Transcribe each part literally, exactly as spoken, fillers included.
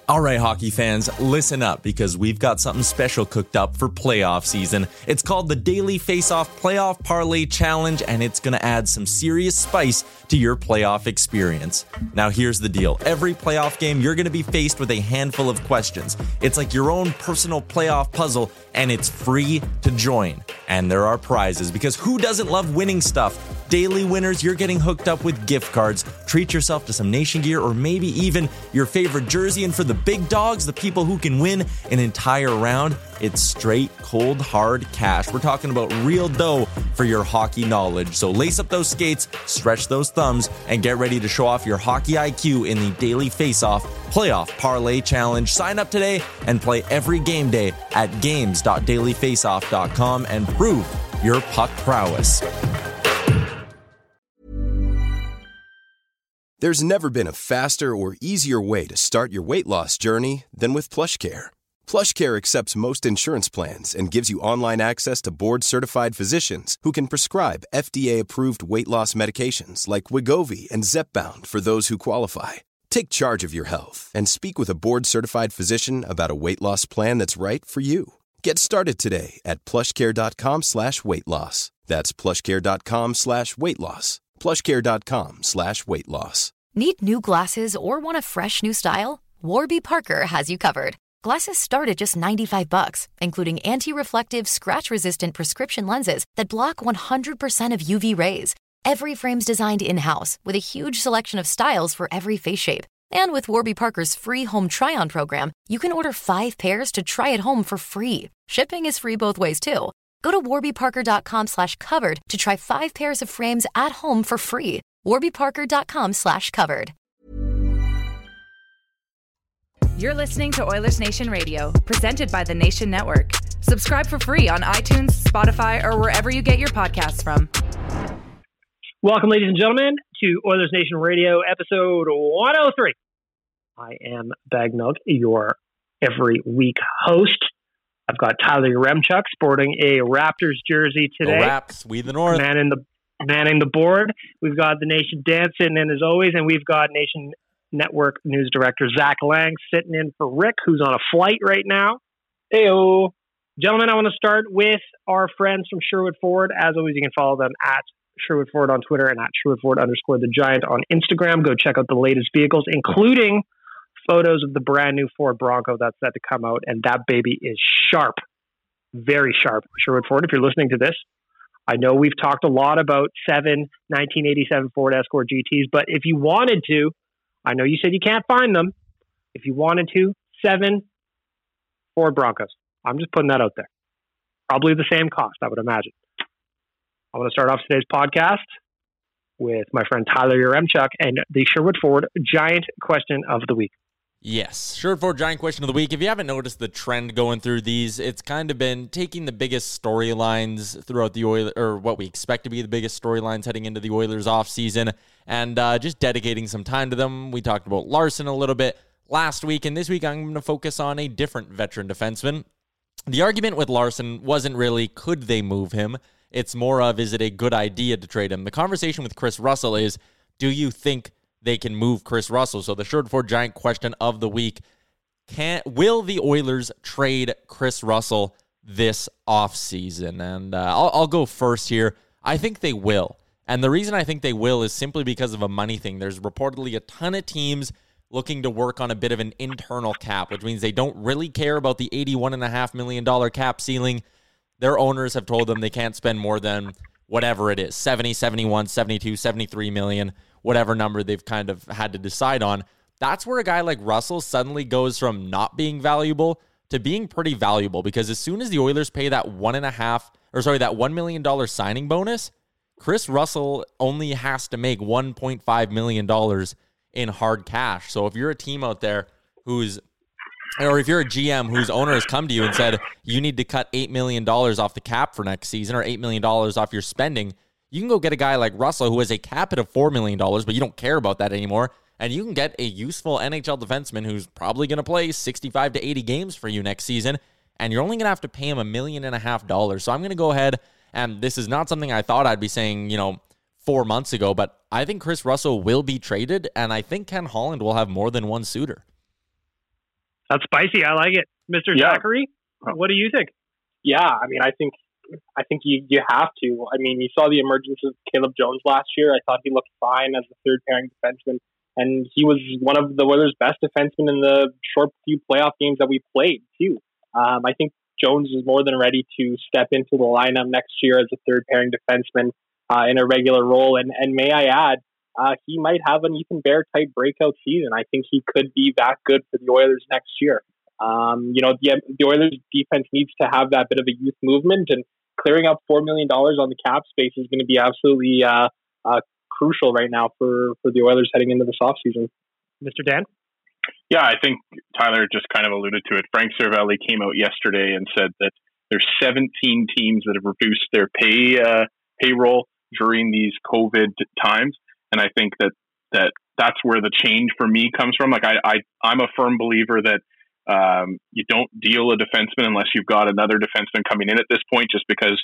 All right, hockey fans, listen up because we've got something special cooked up for playoff season. It's called the Daily Face-Off Playoff Parlay Challenge, and it's going to add some serious spice to your playoff experience. Now, here's the deal. Every playoff game, you're going to be faced with a handful of questions. It's like your own personal playoff puzzle, and it's free to join. And there are prizes, because who doesn't love winning stuff? Daily winners, you're getting hooked up with gift cards. Treat yourself to some Nation gear or maybe even your favorite jersey. And for the big dogs, the people who can win an entire round, it's straight, cold, hard cash. We're talking about real dough for your hockey knowledge. So lace up those skates, stretch those thumbs, and get ready to show off your hockey I Q in the Daily Face-Off Playoff Parlay Challenge. Sign up today and play every game day at games dot daily face off dot com and prove your puck prowess. There's never been a faster or easier way to start your weight loss journey than with PlushCare. PlushCare accepts most insurance plans and gives you online access to board-certified physicians who can prescribe F D A-approved weight loss medications like Wegovy and Zepbound for those who qualify. Take charge of your health and speak with a board-certified physician about a weight loss plan that's right for you. Get started today at plushcare.com slash weight loss. That's plushcare.com slash weight loss. plushcare.com slash weight loss. Need new glasses or want a fresh new style? Warby Parker has you covered. Glasses start at just ninety-five bucks, including anti-reflective, scratch-resistant prescription lenses that block one hundred percent of U V rays. Every frame's designed in-house with a huge selection of styles for every face shape. And with Warby Parker's free home try-on program, you can order five pairs to try at home for free. Shipping is free both ways, too. Go to warbyparker.com slash covered to try five pairs of frames at home for free. warbyparker.com slash covered. You're listening to Oilers Nation Radio, presented by the Nation Network. Subscribe for free on iTunes, Spotify, or wherever you get your podcasts from. Welcome, ladies and gentlemen, to Oilers Nation Radio, episode one oh three. I am Bagnug, your every week host. I've got Tyler Yaremchuk sporting a Raptors jersey today. The Raps, we the North. Manning the, manning the board. We've got the Nation Dan sitting in as always, and we've got Nation Network News Director Zach Lang sitting in for Rick, who's on a flight right now. Heyo. Gentlemen, I want to start with our friends from Sherwood Ford. As always, you can follow them at Sherwood Ford on Twitter and at Sherwood Ford underscore the Giant on Instagram. Go check out the latest vehicles, including photos of the brand new Ford Bronco that's set to come out, and that baby is sharp, very sharp. Sherwood Ford, if you're listening to this, I know we've talked a lot about seven nineteen eighty-seven Ford Escort G Ts, but if you wanted to, I know you said you can't find them. If you wanted to, seven Ford Broncos. I'm just putting that out there. Probably the same cost, I would imagine. I want to start off today's podcast with my friend Tyler Yaremchuk and the Sherwood Ford Giant question of the week. Yes, Sherwood Ford Giant question of the week. If you haven't noticed the trend going through these, it's kind of been taking the biggest storylines throughout the Oilers, or what we expect to be the biggest storylines heading into the Oilers offseason, and uh, just dedicating some time to them. We talked about Larson a little bit last week, and this week I'm going to focus on a different veteran defenseman. The argument with Larson wasn't really, could they move him? It's more of, is it a good idea to trade him? The conversation with Chris Russell is, do you think they can move Chris Russell? So the Sherwood Ford Giant question of the week, can will the Oilers trade Chris Russell this offseason? And uh, I'll, I'll go first here. I think they will. And the reason I think they will is simply because of a money thing. There's reportedly a ton of teams looking to work on a bit of an internal cap, which means they don't really care about the eighty-one point five million dollars cap ceiling. Their owners have told them they can't spend more than whatever it is, seventy, seventy-one, seventy-two, seventy-three million, whatever number they've kind of had to decide on. That's where a guy like Russell suddenly goes from not being valuable to being pretty valuable, because as soon as the Oilers pay that one and a half, or sorry, that one million dollars signing bonus, Chris Russell only has to make one point five million dollars in hard cash. So if you're a team out there who's, or if you're a G M whose owner has come to you and said, you need to cut eight million dollars off the cap for next season, or eight million dollars off your spending, you can go get a guy like Russell who has a cap hit of four million dollars, but you don't care about that anymore. And you can get a useful N H L defenseman who's probably going to play sixty-five to eighty games for you next season, and you're only going to have to pay him a million and a half dollars. So I'm going to go ahead, and this is not something I thought I'd be saying, you know, four months ago, but I think Chris Russell will be traded, and I think Ken Holland will have more than one suitor. That's spicy. I like it. Mister Yeah. Zachary, what do you think? Yeah, I mean, I think I think you, you have to. I mean, you saw the emergence of Caleb Jones last year. I thought he looked fine as a third pairing defenseman, and he was one of the Oilers' best defensemen in the short few playoff games that we played too. Um, I think Jones is more than ready to step into the lineup next year as a third pairing defenseman uh, in a regular role. And and may I add, uh, he might have an Ethan Bear type breakout season. I think he could be that good for the Oilers next year. Um, you know, the, the Oilers defense needs to have that bit of a youth movement, and clearing up four million dollars on the cap space is going to be absolutely uh, uh, crucial right now for, for the Oilers heading into this offseason. Mister Dan? Yeah, I think Tyler just kind of alluded to it. Frank Cervelli came out yesterday and said that there's seventeen teams that have reduced their pay uh, payroll during these COVID times, and I think that, that that's where the change for me comes from. Like I, I I'm a firm believer that Um, you don't deal a defenseman unless you've got another defenseman coming in at this point, just because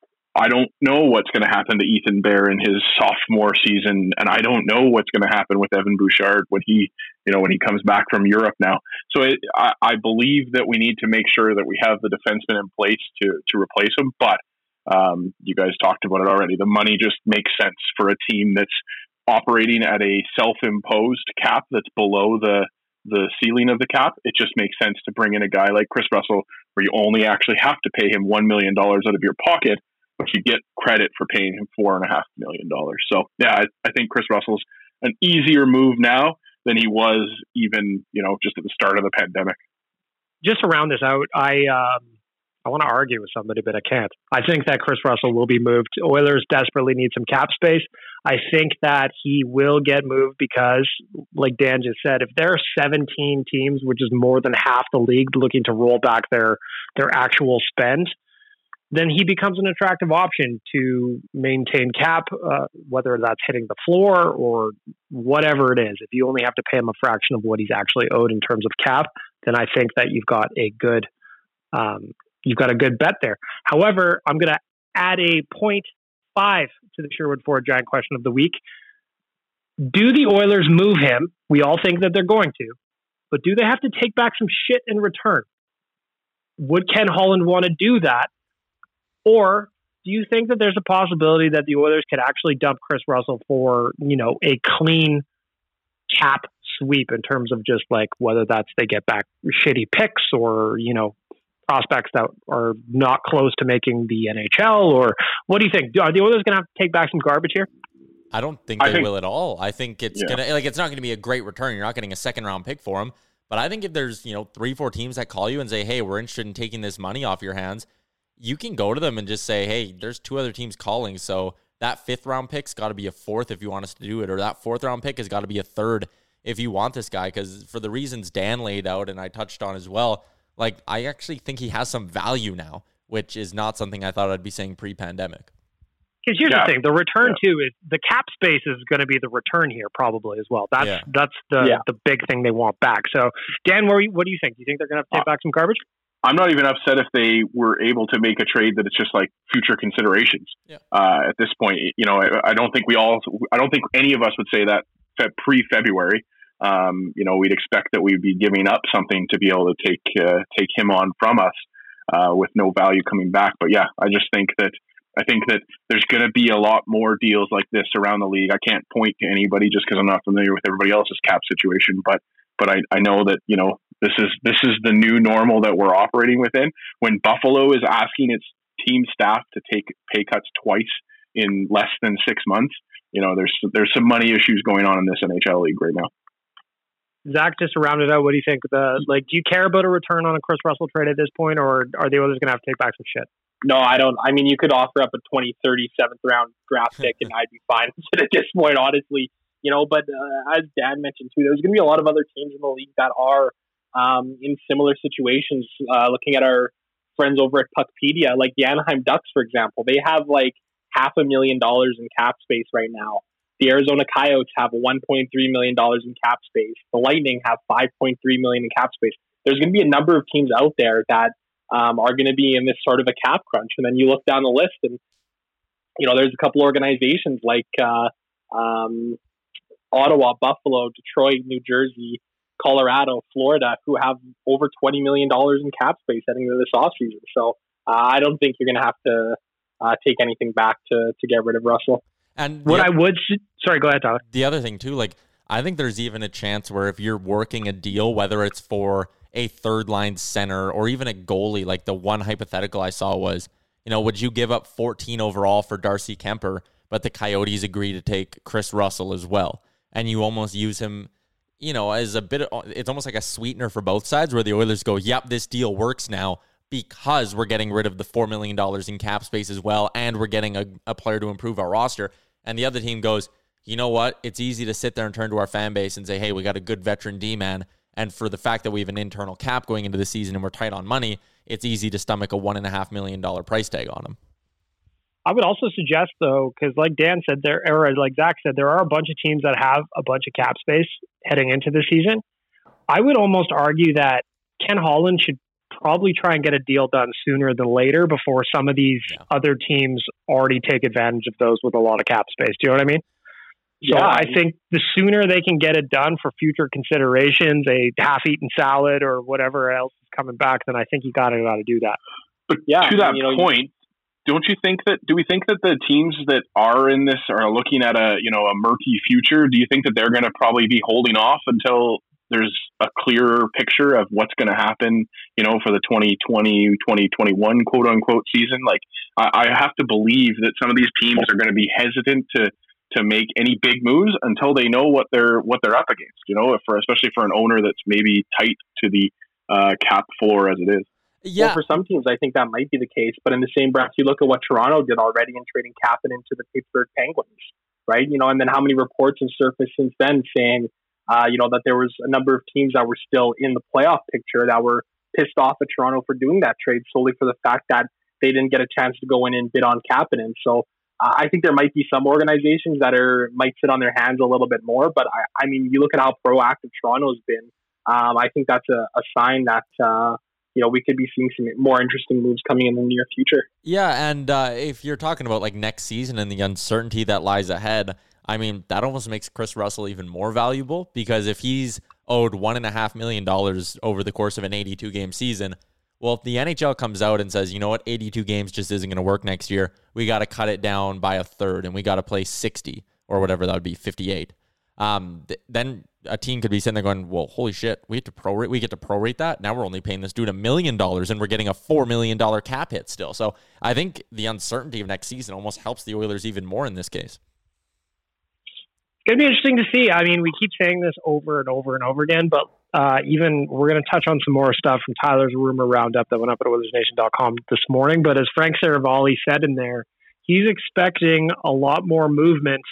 I don't know what's going to happen to Ethan Bear in his sophomore season. And I don't know what's going to happen with Evan Bouchard when he, you know, when he comes back from Europe now. So it, I, I believe that we need to make sure that we have the defenseman in place to, to replace him. But um, you guys talked about it already. The money just makes sense for a team that's operating at a self-imposed cap that's below the, the ceiling of the cap. It just makes sense to bring in a guy like Chris Russell, where you only actually have to pay him one million dollars out of your pocket, but you get credit for paying him four and a half million dollars. So yeah, I, I think Chris Russell's an easier move now than he was even, you know, just at the start of the pandemic. Just to round this out, I um, I want to argue with somebody, but I can't. I think that Chris Russell will be moved. Oilers desperately need some cap space. I think that he will get moved because, like Dan just said, if there are seventeen teams, which is more than half the league, looking to roll back their their actual spend, then he becomes an attractive option to maintain cap, uh, whether that's hitting the floor or whatever it is. If you only have to pay him a fraction of what he's actually owed in terms of cap, then I think that you've got a good um, you've got a good bet there. However, I'm going to add a point five to the Sherwood Ford Giant question of the week. Do the Oilers move him? We all think that they're going to, but do they have to take back some shit in return? Would Ken Holland want to do that? Or do you think that there's a possibility that the Oilers could actually dump Chris Russell for, you know, a clean cap sweep in terms of just like whether that's they get back shitty picks or, you know, prospects that are not close to making the N H L? Or what do you think? Are the Oilers going to have to take back some garbage here? I don't think they I think, will at all. I think it's yeah. gonna like it's not gonna be a great return. You're not getting a second round pick for him. But I think if there's, you know, three, four teams that call you and say, hey, we're interested in taking this money off your hands, you can go to them and just say, hey, there's two other teams calling. So that fifth round pick's got to be a fourth if you want us to do it, or that fourth round pick has got to be a third if you want this guy. Because for the reasons Dan laid out and I touched on as well, like I actually think he has some value now, which is not something I thought I'd be saying pre-pandemic. Because here's Yeah. the thing: the return Yeah. too is the cap space is going to be the return here probably as well. That's Yeah. that's the Yeah. the big thing they want back. So Dan, what do you, what do you think? Do you think they're going to have to take back some garbage? I'm not even upset if they were able to make a trade that it's just like future considerations. Yeah. Uh, at this point, you know, I, I don't think we all, I don't think any of us would say that fe- pre-February. Um, you know, we'd expect that we'd be giving up something to be able to take uh, take him on from us uh, with no value coming back. But yeah, I just think that I think that there's going to be a lot more deals like this around the league. I can't point to anybody just because I'm not familiar with everybody else's cap situation, but but I, I know that, you know, this is this is the new normal that we're operating within. When Buffalo is asking its team staff to take pay cuts twice in less than six months, you know, there's there's some money issues going on in this N H L league right now. Zach, just to round it out, what do you think? The like, do you care about a return on a Chris Russell trade at this point, or are the Oilers going to have to take back some shit? No, I don't. I mean, you could offer up a twenty, thirty, seventh round draft pick and I'd be fine at this point, honestly. You know, but uh, as Dan mentioned too, there's going to be a lot of other teams in the league that are um, in similar situations. Uh, looking at our friends over at Puckpedia, like the Anaheim Ducks, for example, they have like half a million dollars in cap space right now. The Arizona Coyotes have one point three million dollars in cap space. The Lightning have five point three million dollars in cap space. There's going to be a number of teams out there that um, are going to be in this sort of a cap crunch. And then you look down the list and, you know, there's a couple organizations like uh, um, Ottawa, Buffalo, Detroit, New Jersey, Colorado, Florida, who have over twenty million dollars in cap space heading into this offseason. So uh, I don't think you're going to have to uh, take anything back to to get rid of Russell. And what the, I would, sorry, go ahead, Tyler. The other thing too, like I think there's even a chance where if you're working a deal, whether it's for a third line center or even a goalie, like the one hypothetical I saw was, you know, would you give up fourteen overall for Darcy Kemper, but the Coyotes agree to take Chris Russell as well? And you almost use him, you know, as a bit of, it's almost like a sweetener for both sides where the Oilers go, yep, this deal works now because we're getting rid of the four million dollars in cap space as well, and we're getting a, a player to improve our roster. And the other team goes, you know what? It's easy to sit there and turn to our fan base and say, hey, we got a good veteran D-man. And for the fact that we have an internal cap going into the season and we're tight on money, it's easy to stomach a one and a half million dollar price tag on him. I would also suggest, though, because like Dan said, there, or like Zach said, there are a bunch of teams that have a bunch of cap space heading into the season. I would almost argue that Ken Holland should probably try and get a deal done sooner than later before some of these yeah. other teams already take advantage of those with a lot of cap space. Do you know what I mean? So yeah, I think the sooner they can get it done for future considerations, a half-eaten salad or whatever else is coming back, then I think you got to got to do that. But yeah, to that you know, point, don't you think that? Do we think that the teams that are in this are looking at a you know a murky future? Do you think that they're going to probably be holding off until there's a clearer picture of what's going to happen? You know, for the twenty twenty, twenty twenty-one quote unquote season. Like I, I have to believe that some of these teams are going to be hesitant to. to make any big moves until they know what they're what they're up against, you know, for especially for an owner that's maybe tight to the uh, cap floor as it is. Yeah. Well, for some teams, I think that might be the case. But in the same breath, you look at what Toronto did already in trading Kapanen to the Pittsburgh Penguins, right? You know, and then how many reports have surfaced since then saying, uh, you know, that there was a number of teams that were still in the playoff picture that were pissed off at Toronto for doing that trade solely for the fact that they didn't get a chance to go in and bid on Kapanen. So I think there might be some organizations that are might sit on their hands a little bit more, but I, I mean, you look at how proactive Toronto's been. Um, I think that's a, a sign that uh, you know we could be seeing some more interesting moves coming in the near future. Yeah, and uh, if you're talking about like next season and the uncertainty that lies ahead, I mean, that almost makes Chris Russell even more valuable because if he's owed one and a half million dollars over the course of an eighty-two game season. Well, if the N H L comes out and says, you know what, eighty-two games just isn't going to work next year, we got to cut it down by a third and we got to play sixty or whatever that would be, fifty-eight. Um, th- then a team could be sitting there going, well, holy shit, we have to prorate, we get to prorate that. Now we're only paying this dude a million dollars and we're getting a four million dollars cap hit still. So I think the uncertainty of next season almost helps the Oilers even more in this case. It's going to be interesting to see. I mean, we keep saying this over and over and over again, but uh, even we're going to touch on some more stuff from Tyler's rumor roundup that went up at Oilers Nation dot com this morning. But as Frank Seravalli said in there, he's expecting a lot more movement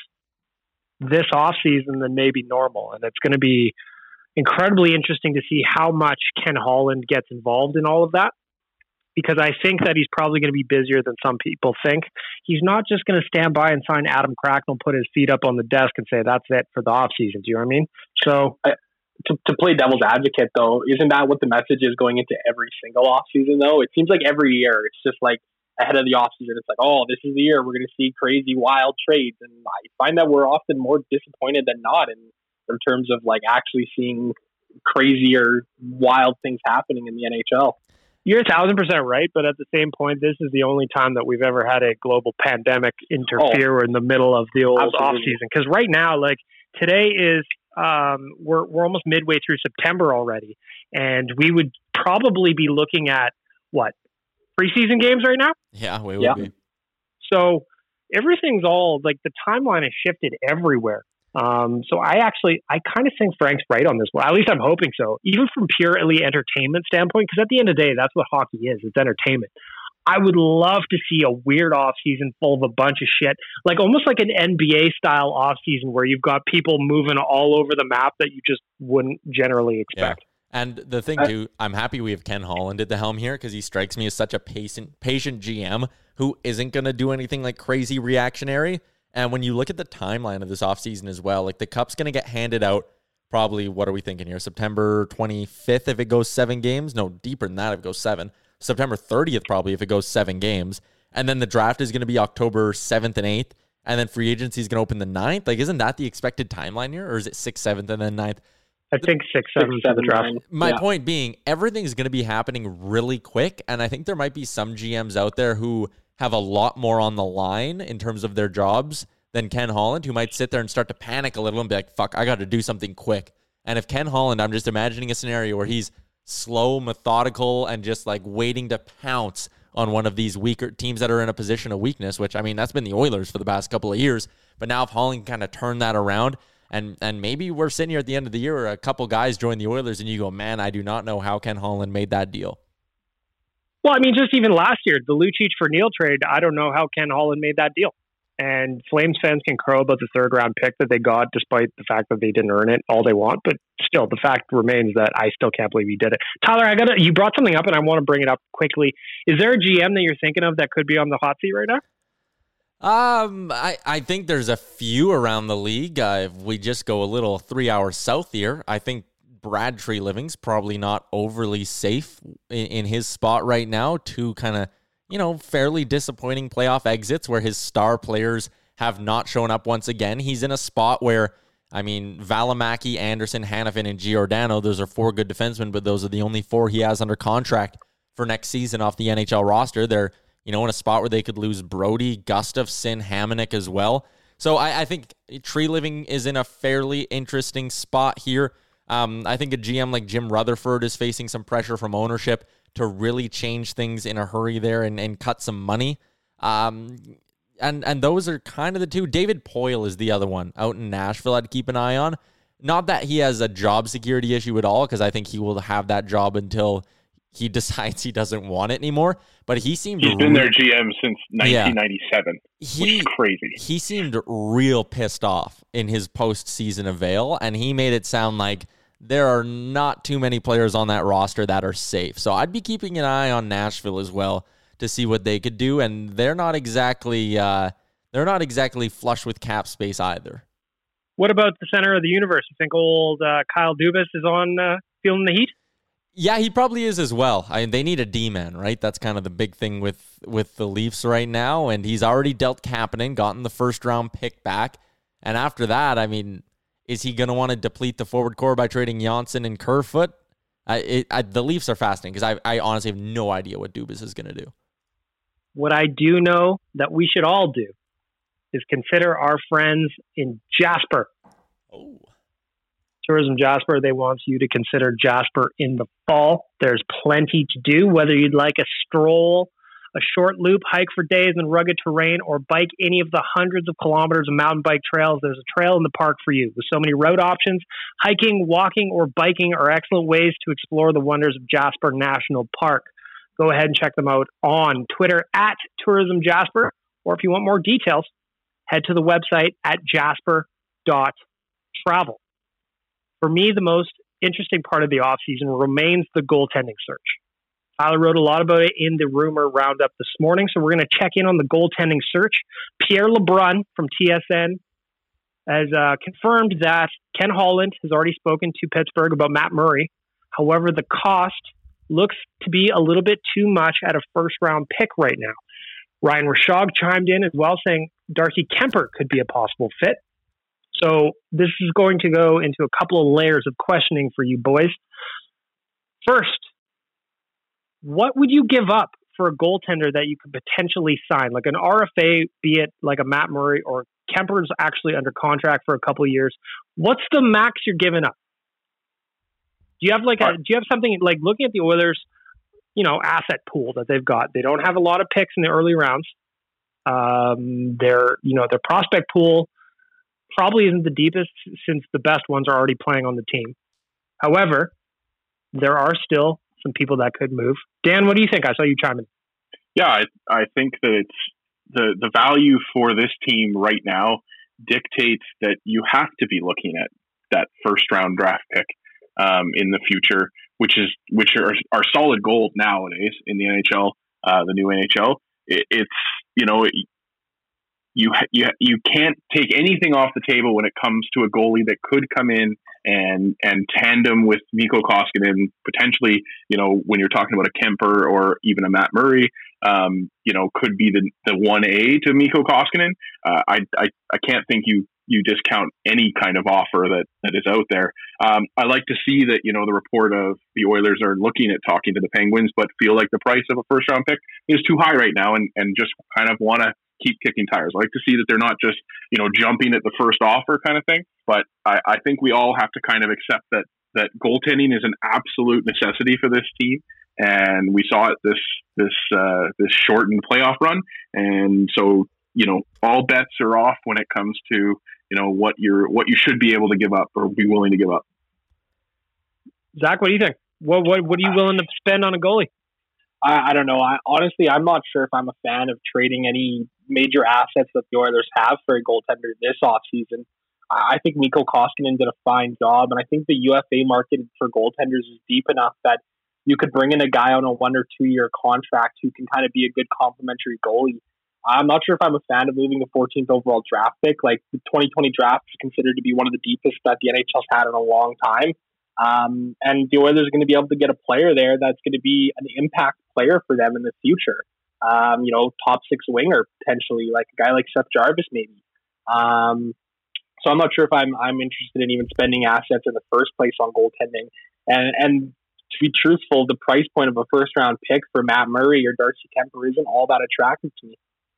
this offseason than maybe normal. And it's going to be incredibly interesting to see how much Ken Holland gets involved in all of that. Because I think that he's probably going to be busier than some people think. He's not just going to stand by and sign Adam Cracknell, put his feet up on the desk and say, that's it for the offseason. Do you know what I mean? So I, to, to play devil's advocate, though, isn't that what the message is going into every single offseason, though? It seems like every year it's just like ahead of the offseason, it's like, oh, this is the year we're going to see crazy, wild trades. And I find that we're often more disappointed than not in, in terms of like actually seeing crazier, wild things happening in the N H L. You're a thousand percent right, but at the same point, this is the only time that we've ever had a global pandemic interfere oh, in the middle of the old off season. Because right now, like today is, um, we're we're almost midway through September already, and we would probably be looking at what preseason games right now. Yeah, we would yeah. be. So everything's all like the timeline has shifted everywhere. Um, so I actually, I kind of think Frank's right on this one. At least I'm hoping so, even from purely entertainment standpoint, because at the end of the day, that's what hockey is. It's entertainment. I would love to see a weird off season full of a bunch of shit, like almost like an N B A style off season where you've got people moving all over the map that you just wouldn't generally expect. Yeah. And the thing too, I'm happy we have Ken Holland at the helm here because he strikes me as such a patient, patient G M who isn't going to do anything like crazy reactionary. And when you look at the timeline of this offseason as well, like the cup's going to get handed out probably, what are we thinking here? September twenty-fifth if it goes seven games? No, deeper than that if it goes seven. September thirtieth probably if it goes seven games. And then the draft is going to be October seventh and eighth. And then free agency is going to open the ninth. Like, isn't that the expected timeline here? Or is it sixth, seventh, and then ninth? I think six, seven, six, seven, draft. nine. My yeah. point being, everything's going to be happening really quick, and I think there might be some G Ms out there who have a lot more on the line in terms of their jobs than Ken Holland, who might sit there and start to panic a little and be like, fuck, I got to do something quick. And if Ken Holland, I'm just imagining a scenario where he's slow, methodical, and just like waiting to pounce on one of these weaker teams that are in a position of weakness, which, I mean, that's been the Oilers for the past couple of years. But now if Holland can kind of turn that around, and and maybe we're sitting here at the end of the year where a couple guys join the Oilers and you go, man, I do not know how Ken Holland made that deal. Well, I mean, just even last year, the Lucic for Neil trade, I don't know how Ken Holland made that deal. And Flames fans can crow about the third round pick that they got, despite the fact that they didn't earn it all they want. But still, the fact remains that I still can't believe he did it. Tyler, I got you brought something up, and I want to bring it up quickly. Is there a G M that you're thinking of that could be on the hot seat right now? Um, I, I think there's a few around the league. Uh, if we just go a little three hours south here, I think Brad Treliving's probably not overly safe in, in his spot right now. Two kind of, you know, fairly disappointing playoff exits where his star players have not shown up once again. He's in a spot where, I mean, Valimaki, Anderson, Hanifin, and Giordano, those are four good defensemen, but those are the only four he has under contract for next season off the N H L roster. They're, you know, in a spot where they could lose Brody, Gustafsson, Hamonic as well. So I, I think Treliving is in a fairly interesting spot here. Um, I think a G M like Jim Rutherford is facing some pressure from ownership to really change things in a hurry there and, and cut some money. Um, and and those are kind of the two. David Poile is the other one out in Nashville I'd keep an eye on. Not that he has a job security issue at all, because I think he will have that job until he decides he doesn't want it anymore. But he seemed... He's been their G M since nineteen ninety-seven, yeah. he, which is crazy. He seemed real pissed off in his postseason avail, and he made it sound like there are not too many players on that roster that are safe. So I'd be keeping an eye on Nashville as well to see what they could do, and they're not exactly uh, they're not exactly flush with cap space either. What about the center of the universe? You think old uh, Kyle Dubas is on uh, feeling the heat? Yeah, he probably is as well. I mean, they need a D-man, right? That's kind of the big thing with, with the Leafs right now, and he's already dealt Kapanen, gotten the first-round pick back, and after that, I mean, is he going to want to deplete the forward core by trading Janssen and Kerfoot? I, it, I, the Leafs are fascinating because I, I honestly have no idea what Dubas is going to do. What I do know that we should all do is consider our friends in Jasper. Oh. Tourism Jasper, they want you to consider Jasper in the fall. There's plenty to do, whether you'd like a stroll, a short loop, hike for days in rugged terrain, or bike any of the hundreds of kilometers of mountain bike trails. There's a trail in the park for you. With so many road options, hiking, walking, or biking are excellent ways to explore the wonders of Jasper National Park. Go ahead and check them out on Twitter at Tourism Jasper, or if you want more details, head to the website at jasper dot travel. For me, the most interesting part of the offseason remains the goaltending search. Tyler wrote a lot about it in the rumor roundup this morning, so we're going to check in on the goaltending search. Pierre LeBrun from T S N has uh, confirmed that Ken Holland has already spoken to Pittsburgh about Matt Murray. However, the cost looks to be a little bit too much at a first-round pick right now. Ryan Rishaug chimed in as well, saying Darcy Kemper could be a possible fit. So this is going to go into a couple of layers of questioning for you boys. First, what would you give up for a goaltender that you could potentially sign? Like an R F A, be it like a Matt Murray, or Kemper's actually under contract for a couple of years. What's the max you're giving up? Do you have like a, do you have something like looking at the Oilers, you know, asset pool that they've got? They don't have a lot of picks in the early rounds. Um, their, you know, their prospect pool probably isn't the deepest since the best ones are already playing on the team. However, there are still some people that could move. Dan, what do you think? I saw you chime in. Yeah, I, I think that it's the, the value for this team right now dictates that you have to be looking at that first round draft pick um, in the future, which is which are, are solid gold nowadays in the N H L, uh, the new N H L. It, it's, you know, it, You you you can't take anything off the table when it comes to a goalie that could come in and and tandem with Mikko Koskinen, potentially, you know, when you're talking about a Kemper or even a Matt Murray, um, you know, could be the the one A to Mikko Koskinen. Uh, I, I I can't think you you discount any kind of offer that, that is out there. Um, I like to see that, you know, the report of the Oilers are looking at talking to the Penguins, but feel like the price of a first round pick is too high right now, and, and just kind of want to keep kicking tires. I like to see that they're not just, you know, jumping at the first offer kind of thing. But I, I think we all have to kind of accept that that goaltending is an absolute necessity for this team. And we saw it this this uh, this shortened playoff run. And so, you know, all bets are off when it comes to, you know, what you're what you should be able to give up or be willing to give up. Zach, what do you think? What what what are you willing to spend on a goalie? I, I don't know. I, honestly, I'm not sure if I'm a fan of trading any major assets that the Oilers have for a goaltender this offseason. I, I think Mikko Koskinen did a fine job, and I think the U F A market for goaltenders is deep enough that you could bring in a guy on a one or two year contract who can kind of be a good complementary goalie. I'm not sure if I'm a fan of moving the fourteenth overall draft pick. Like, the twenty twenty draft is considered to be one of the deepest that the N H L's had in a long time. Um, and the Oilers are going to be able to get a player there that's going to be an impact player for them in the future. Um, you know, top six winger, potentially, like a guy like Seth Jarvis, maybe. Um, so I'm not sure if I'm I'm interested in even spending assets in the first place on goaltending. And and to be truthful, the price point of a first round pick for Matt Murray or Darcy Kemper isn't all that attractive to me.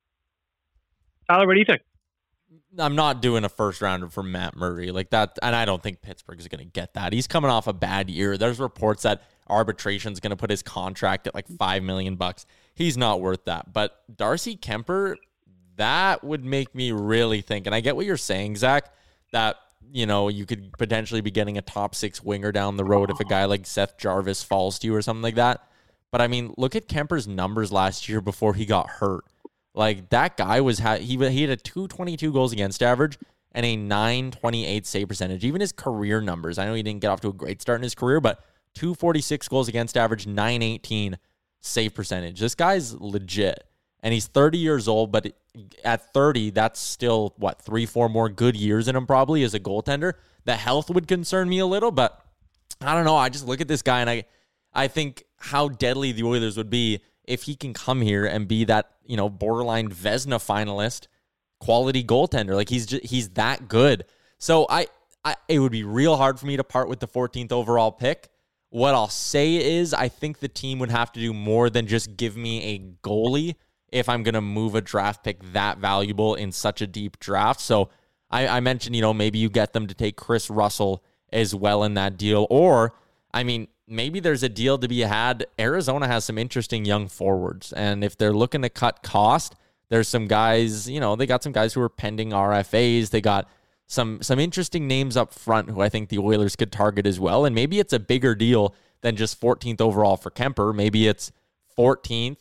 Tyler, what do you think? I'm not doing a first rounder for Matt Murray like that, and I don't think Pittsburgh is going to get that. He's coming off a bad year. There's reports that arbitration is going to put his contract at like five million bucks. He's not worth that. But Darcy Kemper, that would make me really think. And I get what you're saying, Zach, that, you know, you could potentially be getting a top six winger down the road if a guy like Seth Jarvis falls to you or something like that. But I mean, look at Kemper's numbers last year before he got hurt. Like, that guy was ha- he he had a two twenty-two goals against average and a nine twenty-eight save percentage. Even his career numbers, I know he didn't get off to a great start in his career, but two forty-six goals against average, nine eighteen save percentage. This guy's legit, and he's thirty years old. But at thirty, that's still what three, four more good years in him probably as a goaltender. The health would concern me a little, but I don't know. I just look at this guy and I I think how deadly the Oilers would be if he can come here and be that, you know, borderline Vezina finalist quality goaltender. Like, he's just, he's that good. So I, I, it would be real hard for me to part with the fourteenth overall pick. What I'll say is I think the team would have to do more than just give me a goalie if I'm going to move a draft pick that valuable in such a deep draft. So I, I mentioned, you know, maybe you get them to take Chris Russell as well in that deal. Or, I mean, maybe there's a deal to be had. Arizona has some interesting young forwards, and if they're looking to cut cost, there's some guys, you know, they got some guys who are pending R F As. They got some some interesting names up front who I think the Oilers could target as well. And maybe it's a bigger deal than just fourteenth overall for Kemper. Maybe it's fourteenth,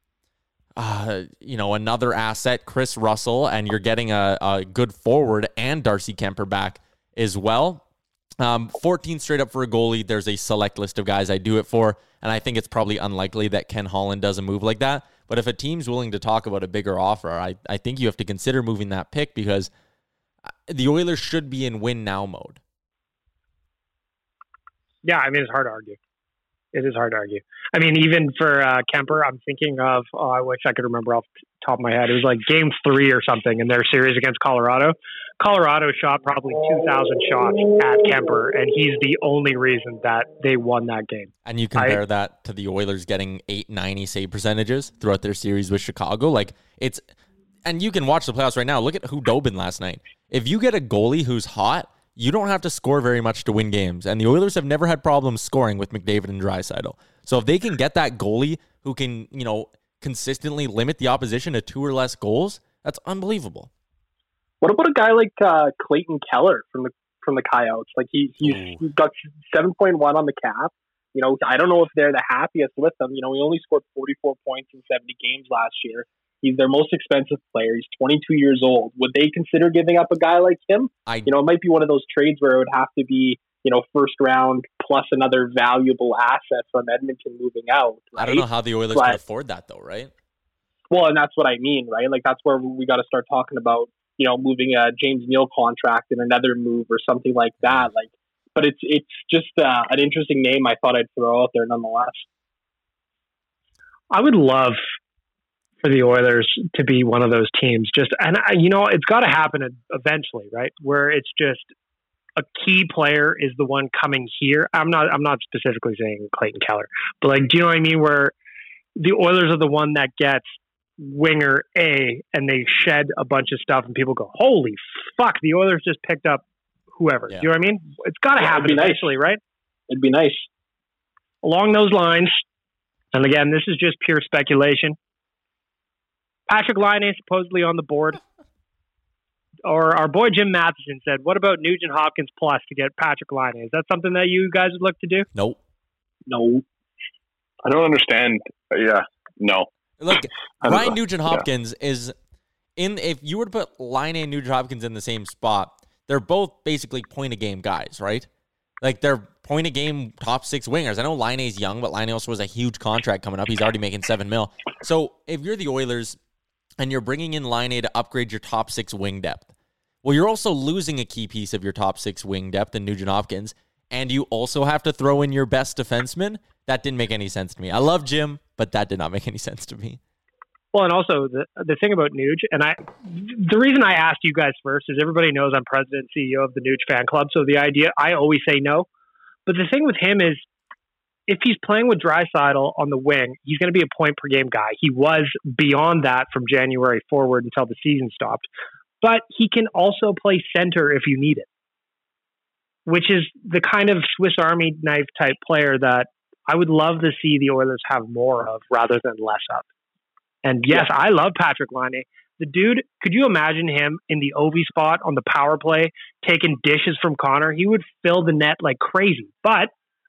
uh, you know, another asset, Chris Russell, and you're getting a, a good forward and Darcy Kemper back as well. Um, fourteen straight up for a goalie. There's a select list of guys I do it for, and I think it's probably unlikely that Ken Holland does a move like that. But if a team's willing to talk about a bigger offer, I, I think you have to consider moving that pick because the Oilers should be in win now mode. Yeah, I mean, it's hard to argue. It is hard to argue. I mean, even for uh, Kemper, I'm thinking of, oh, I wish I could remember off the top of my head. It was like game three or something in their series against Colorado. Colorado shot probably two thousand shots at Kemper, and he's the only reason that they won that game. And you compare I, that to the Oilers getting eight ninety save percentages throughout their series with Chicago. Like, it's, and you can watch the playoffs right now. Look at Khudobin last night. If you get a goalie who's hot, you don't have to score very much to win games. And the Oilers have never had problems scoring with McDavid and Draisaitl. So if they can get that goalie who can, you know, consistently limit the opposition to two or less goals, that's unbelievable. What about a guy like uh, Clayton Keller from the from the Coyotes? Like, he he's, he's got seven point one on the cap. You know, I don't know if they're the happiest with him. You know, he only scored forty-four points in seventy games last year. He's their most expensive player. He's twenty-two years old. Would they consider giving up a guy like him? I, you know, it might be one of those trades where it would have to be, you know, first round plus another valuable asset from Edmonton moving out. Right? I don't know how the Oilers but, can afford that, though, right? Well, and that's what I mean, right? Like, that's where we got to start talking about, you know, moving a James Neal contract and another move or something like that. Like, but it's it's just uh, an interesting name I thought I'd throw out there nonetheless. I would love for the Oilers to be one of those teams. Just and I, you know, it's got to happen eventually, right? Where it's just a key player is the one coming here. I'm not. I'm not specifically saying Clayton Keller, but like, do you know what I mean? Where the Oilers are the one that gets winger A, and they shed a bunch of stuff, and people go, "Holy fuck!" The Oilers just picked up whoever. Yeah. Do you know what I mean? It's got to yeah, happen eventually, nice. Right? It'd be nice. Along those lines, and again, this is just pure speculation. Patrik Laine supposedly on the board. Or our boy Jim Matheson said, what about Nugent Hopkins plus to get Patrik Laine? Is that something that you guys would look to do? Nope. No. I don't understand. Yeah, no. Look, Ryan Nugent Hopkins yeah. is in, if you were to put Laine and Nugent Hopkins in the same spot, they're both basically point-a-game guys, right? Like, they're point-a-game top six wingers. I know Laine's young, but Laine also has a huge contract coming up. He's already making seven mil. So, if you're the Oilers and you're bringing in Laine to upgrade your top six wing depth, well, you're also losing a key piece of your top six wing depth in Nugent Hopkins, and you also have to throw in your best defenseman. That didn't make any sense to me. I love Jim, but that did not make any sense to me. Well, and also the the thing about Nuge, and I, the reason I asked you guys first is everybody knows I'm president and C E O of the Nuge fan club, so the idea, I always say no. But the thing with him is, if he's playing with Draisaitl on the wing, he's going to be a point per game guy. He was beyond that from January forward until the season stopped. But he can also play center if you need it, which is the kind of Swiss Army knife type player that I would love to see the Oilers have more of rather than less of. And yes, yeah. I love Patrik Laine. The dude, could you imagine him in the Ovi spot on the power play, taking dishes from Connor? He would fill the net like crazy. But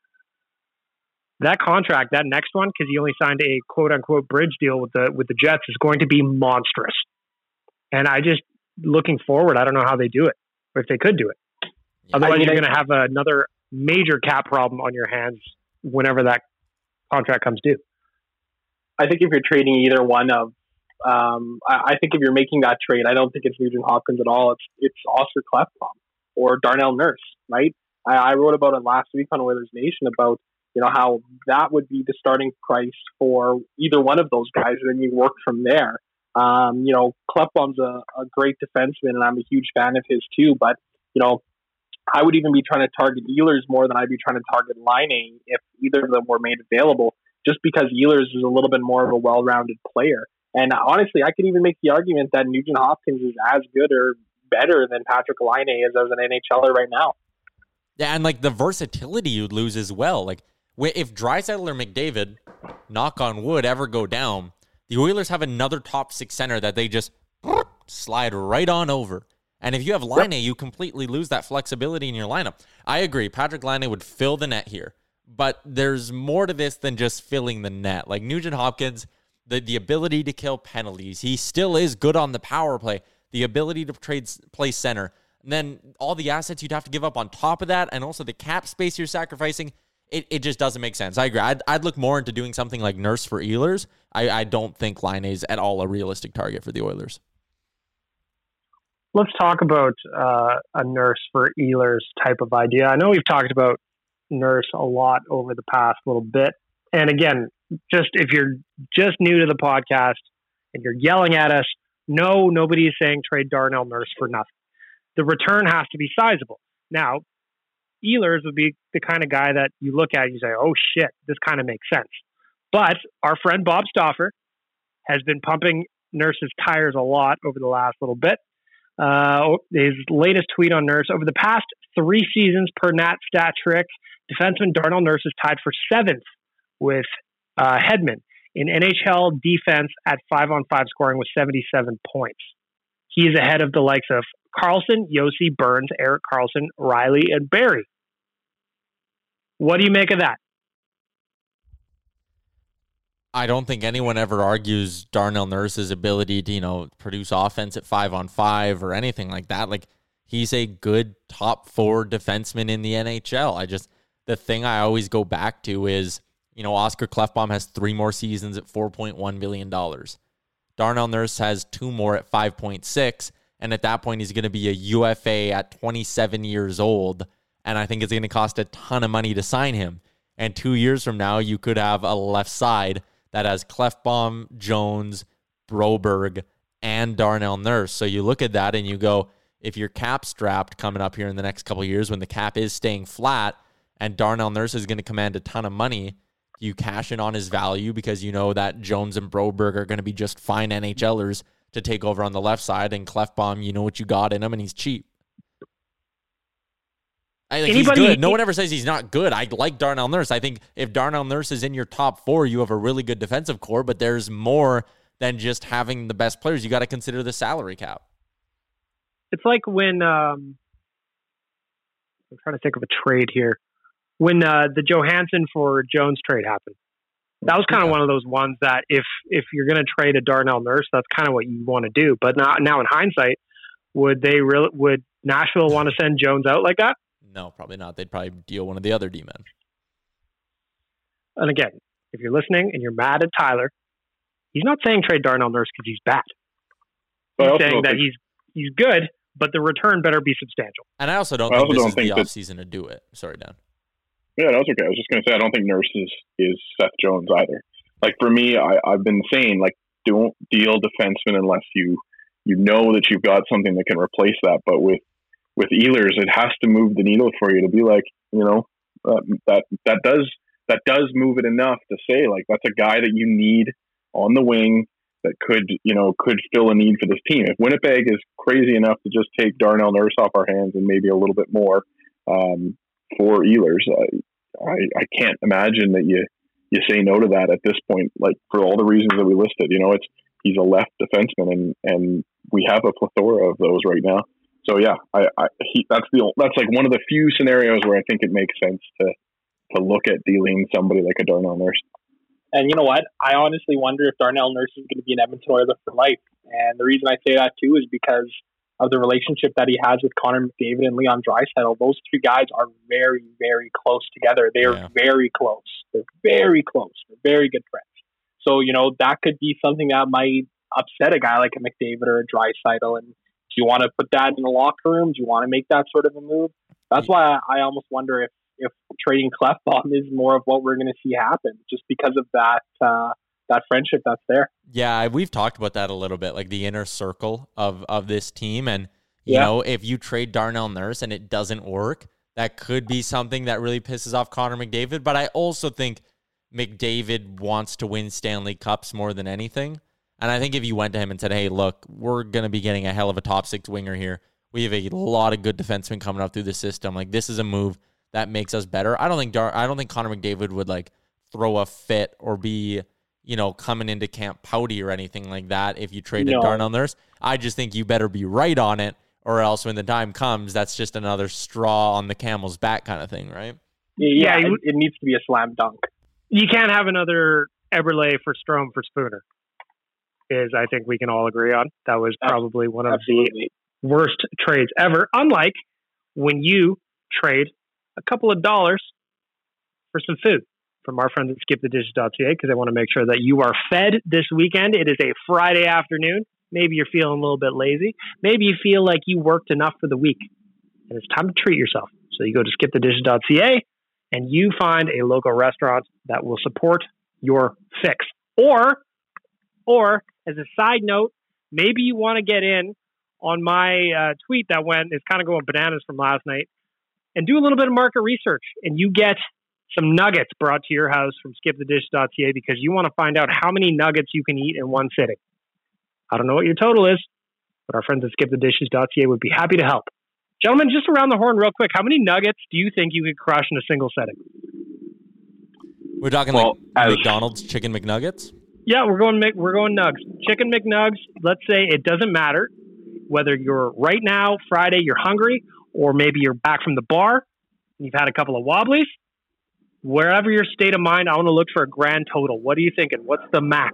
that contract, that next one, because he only signed a quote unquote bridge deal with the with the Jets, is going to be monstrous. And I just, looking forward, I don't know how they do it, or if they could do it. Yeah. Otherwise, I mean, you're going to have another major cap problem on your hands whenever that contract comes due. I think if you're trading either one of, um, I, I think if you're making that trade, I don't think it's Nugent Hopkins at all. It's it's Oscar Klefbom or Darnell Nurse, right? I, I wrote about it last week on Oilers Nation about, you know, how that would be the starting price for either one of those guys, and then you work from there. Um, you know, Klefbom's a, a great defenseman, and I'm a huge fan of his too. But, you know, I would even be trying to target Ehlers more than I'd be trying to target Laine if either of them were made available, just because Ehlers is a little bit more of a well-rounded player. And honestly, I could even make the argument that Nugent Hopkins is as good or better than Patrik Laine is as an NHLer right now. Yeah, and like the versatility you'd lose as well. Like if Draisaitl or McDavid, knock on wood, ever go down, the Oilers have another top six center that they just slide right on over. And if you have Laine, yep. you completely lose that flexibility in your lineup. I agree. Patrik Laine would fill the net here. But there's more to this than just filling the net. Like Nugent Hopkins, the, the ability to kill penalties. He still is good on the power play. The ability to trade play center. And then all the assets you'd have to give up on top of that, and also the cap space you're sacrificing. It it just doesn't make sense. I agree. I'd, I'd look more into doing something like Nurse for Ehlers. I, I don't think Laine is at all a realistic target for the Oilers. Let's talk about uh, a Nurse for Ehlers type of idea. I know we've talked about Nurse a lot over the past little bit. And again, just if you're just new to the podcast and you're yelling at us, no, nobody is saying trade Darnell Nurse for nothing. The return has to be sizable. Now, Ehlers would be the kind of guy that you look at and you say, oh shit, this kind of makes sense. But our friend Bob Stauffer has been pumping Nurse's tires a lot over the last little bit. Uh, his latest tweet on Nurse: over the past three seasons per Nat Stat Trick, defenseman Darnell Nurse is tied for seventh with uh, Hedman in N H L defense at five-on-five scoring with seventy-seven points. He is ahead of the likes of Carlson, Yossi, Burns, Erik Karlsson, Riley, and Barry. What do you make of that? I don't think anyone ever argues Darnell Nurse's ability to, you know, produce offense at five on five or anything like that. Like, he's a good top four defenseman in the N H L. I just, the thing I always go back to is, you know, Oscar Klefbom has three more seasons at four point one million dollars. Darnell Nurse has two more at five point six. And at that point, he's going to be a U F A at twenty-seven years old. And I think it's going to cost a ton of money to sign him. And two years from now, you could have a left side that has Klefbom, Jones, Broberg, and Darnell Nurse. So you look at that and you go, if you're cap strapped coming up here in the next couple of years when the cap is staying flat and Darnell Nurse is going to command a ton of money, you cash in on his value because you know that Jones and Broberg are going to be just fine NHLers to take over on the left side, and Klefbom, you know what you got in him, and he's cheap. I think Anybody, he's good. No one ever says he's not good. I like Darnell Nurse. I think if Darnell Nurse is in your top four, you have a really good defensive core, but there's more than just having the best players. You got to consider the salary cap. It's like when, um, I'm trying to think of a trade here, when uh, the Johansson for Jones trade happened. That was kind of yeah. one of those ones that if if you're going to trade a Darnell Nurse, that's kind of what you want to do. But now, now in hindsight, would they really? Would Nashville want to send Jones out like that? No, probably not. They'd probably deal one of the other D-men. And again, if you're listening and you're mad at Tyler, he's not saying trade Darnell Nurse because he's bad. He's saying that think... he's he's good, but the return better be substantial. And I also don't I think also this don't is the offseason to do it. Sorry, Dan. Yeah, that's okay. I was just going to say, I don't think Nurse is, is Seth Jones either. Like, for me, I, I've been saying, like, don't deal defensemen unless you you know that you've got something that can replace that. But with, with Ehlers, it has to move the needle for you to be like, you know, uh, that that does that does move it enough to say, like, that's a guy that you need on the wing that could, you know, could fill a need for this team. If Winnipeg is crazy enough to just take Darnell Nurse off our hands and maybe a little bit more, um, for Ehlers, I, I I can't imagine that you you say no to that at this point. Like, for all the reasons that we listed, you know, it's he's a left defenseman, and, and we have a plethora of those right now. So yeah, I, I he, that's the that's like one of the few scenarios where I think it makes sense to to look at dealing somebody like a Darnell Nurse. And you know what? I honestly wonder if Darnell Nurse is going to be an Edmonton Oiler for life. And the reason I say that too is because of the relationship that he has with Connor McDavid and Leon Draisaitl. Those two guys are very, very close together. They are yeah. very close. They're very close. They're very good friends. So, you know, that could be something that might upset a guy like a McDavid or a Draisaitl. And do you want to put that in the locker room? Do you want to make that sort of a move? That's why I, I almost wonder if, if trading Klefbom is more of what we're going to see happen, just because of that uh, that friendship that's there. Yeah, we've talked about that a little bit, like the inner circle of, of this team. And, you yeah. know, if you trade Darnell Nurse and it doesn't work, that could be something that really pisses off Connor McDavid. But I also think McDavid wants to win Stanley Cups more than anything. And I think if you went to him and said, hey, look, we're going to be getting a hell of a top six winger here. We have a lot of good defensemen coming up through the system. Like, this is a move that makes us better. I don't think Dar- I don't think Connor McDavid would, like, throw a fit or be, you know, coming into camp pouty or anything like that if you traded no. Darnell Nurse. I just think you better be right on it, or else when the time comes, that's just another straw on the camel's back kind of thing, right? Yeah, it, it needs to be a slam dunk. You can't have another Eberle for Strome for Spooner, is I think we can all agree on. That was probably one of Absolutely. the worst trades ever, unlike when you trade a couple of dollars for some food from our friends at skip the dishes dot c a, because I want to make sure that you are fed this weekend. It is a Friday afternoon. Maybe you're feeling a little bit lazy. Maybe you feel like you worked enough for the week, and it's time to treat yourself. So you go to skip the dishes dot c a, and you find a local restaurant that will support your fix. Or, or as a side note, maybe you want to get in on my uh, tweet that went, is kind of going bananas from last night, and do a little bit of market research, and you get some nuggets brought to your house from skip the dishes dot c a, because you want to find out how many nuggets you can eat in one sitting. I don't know what your total is, but our friends at skip the dishes dot c a would be happy to help. Gentlemen, just around the horn real quick, how many nuggets do you think you could crush in a single setting? We're talking well, like as... McDonald's chicken McNuggets? Yeah, we're going we're going nugs. Chicken McNugs, let's say it doesn't matter whether you're right now, Friday, you're hungry, or maybe you're back from the bar, and you've had a couple of wobblies. Wherever your state of mind, I want to look for a grand total. What are you thinking? What's the max?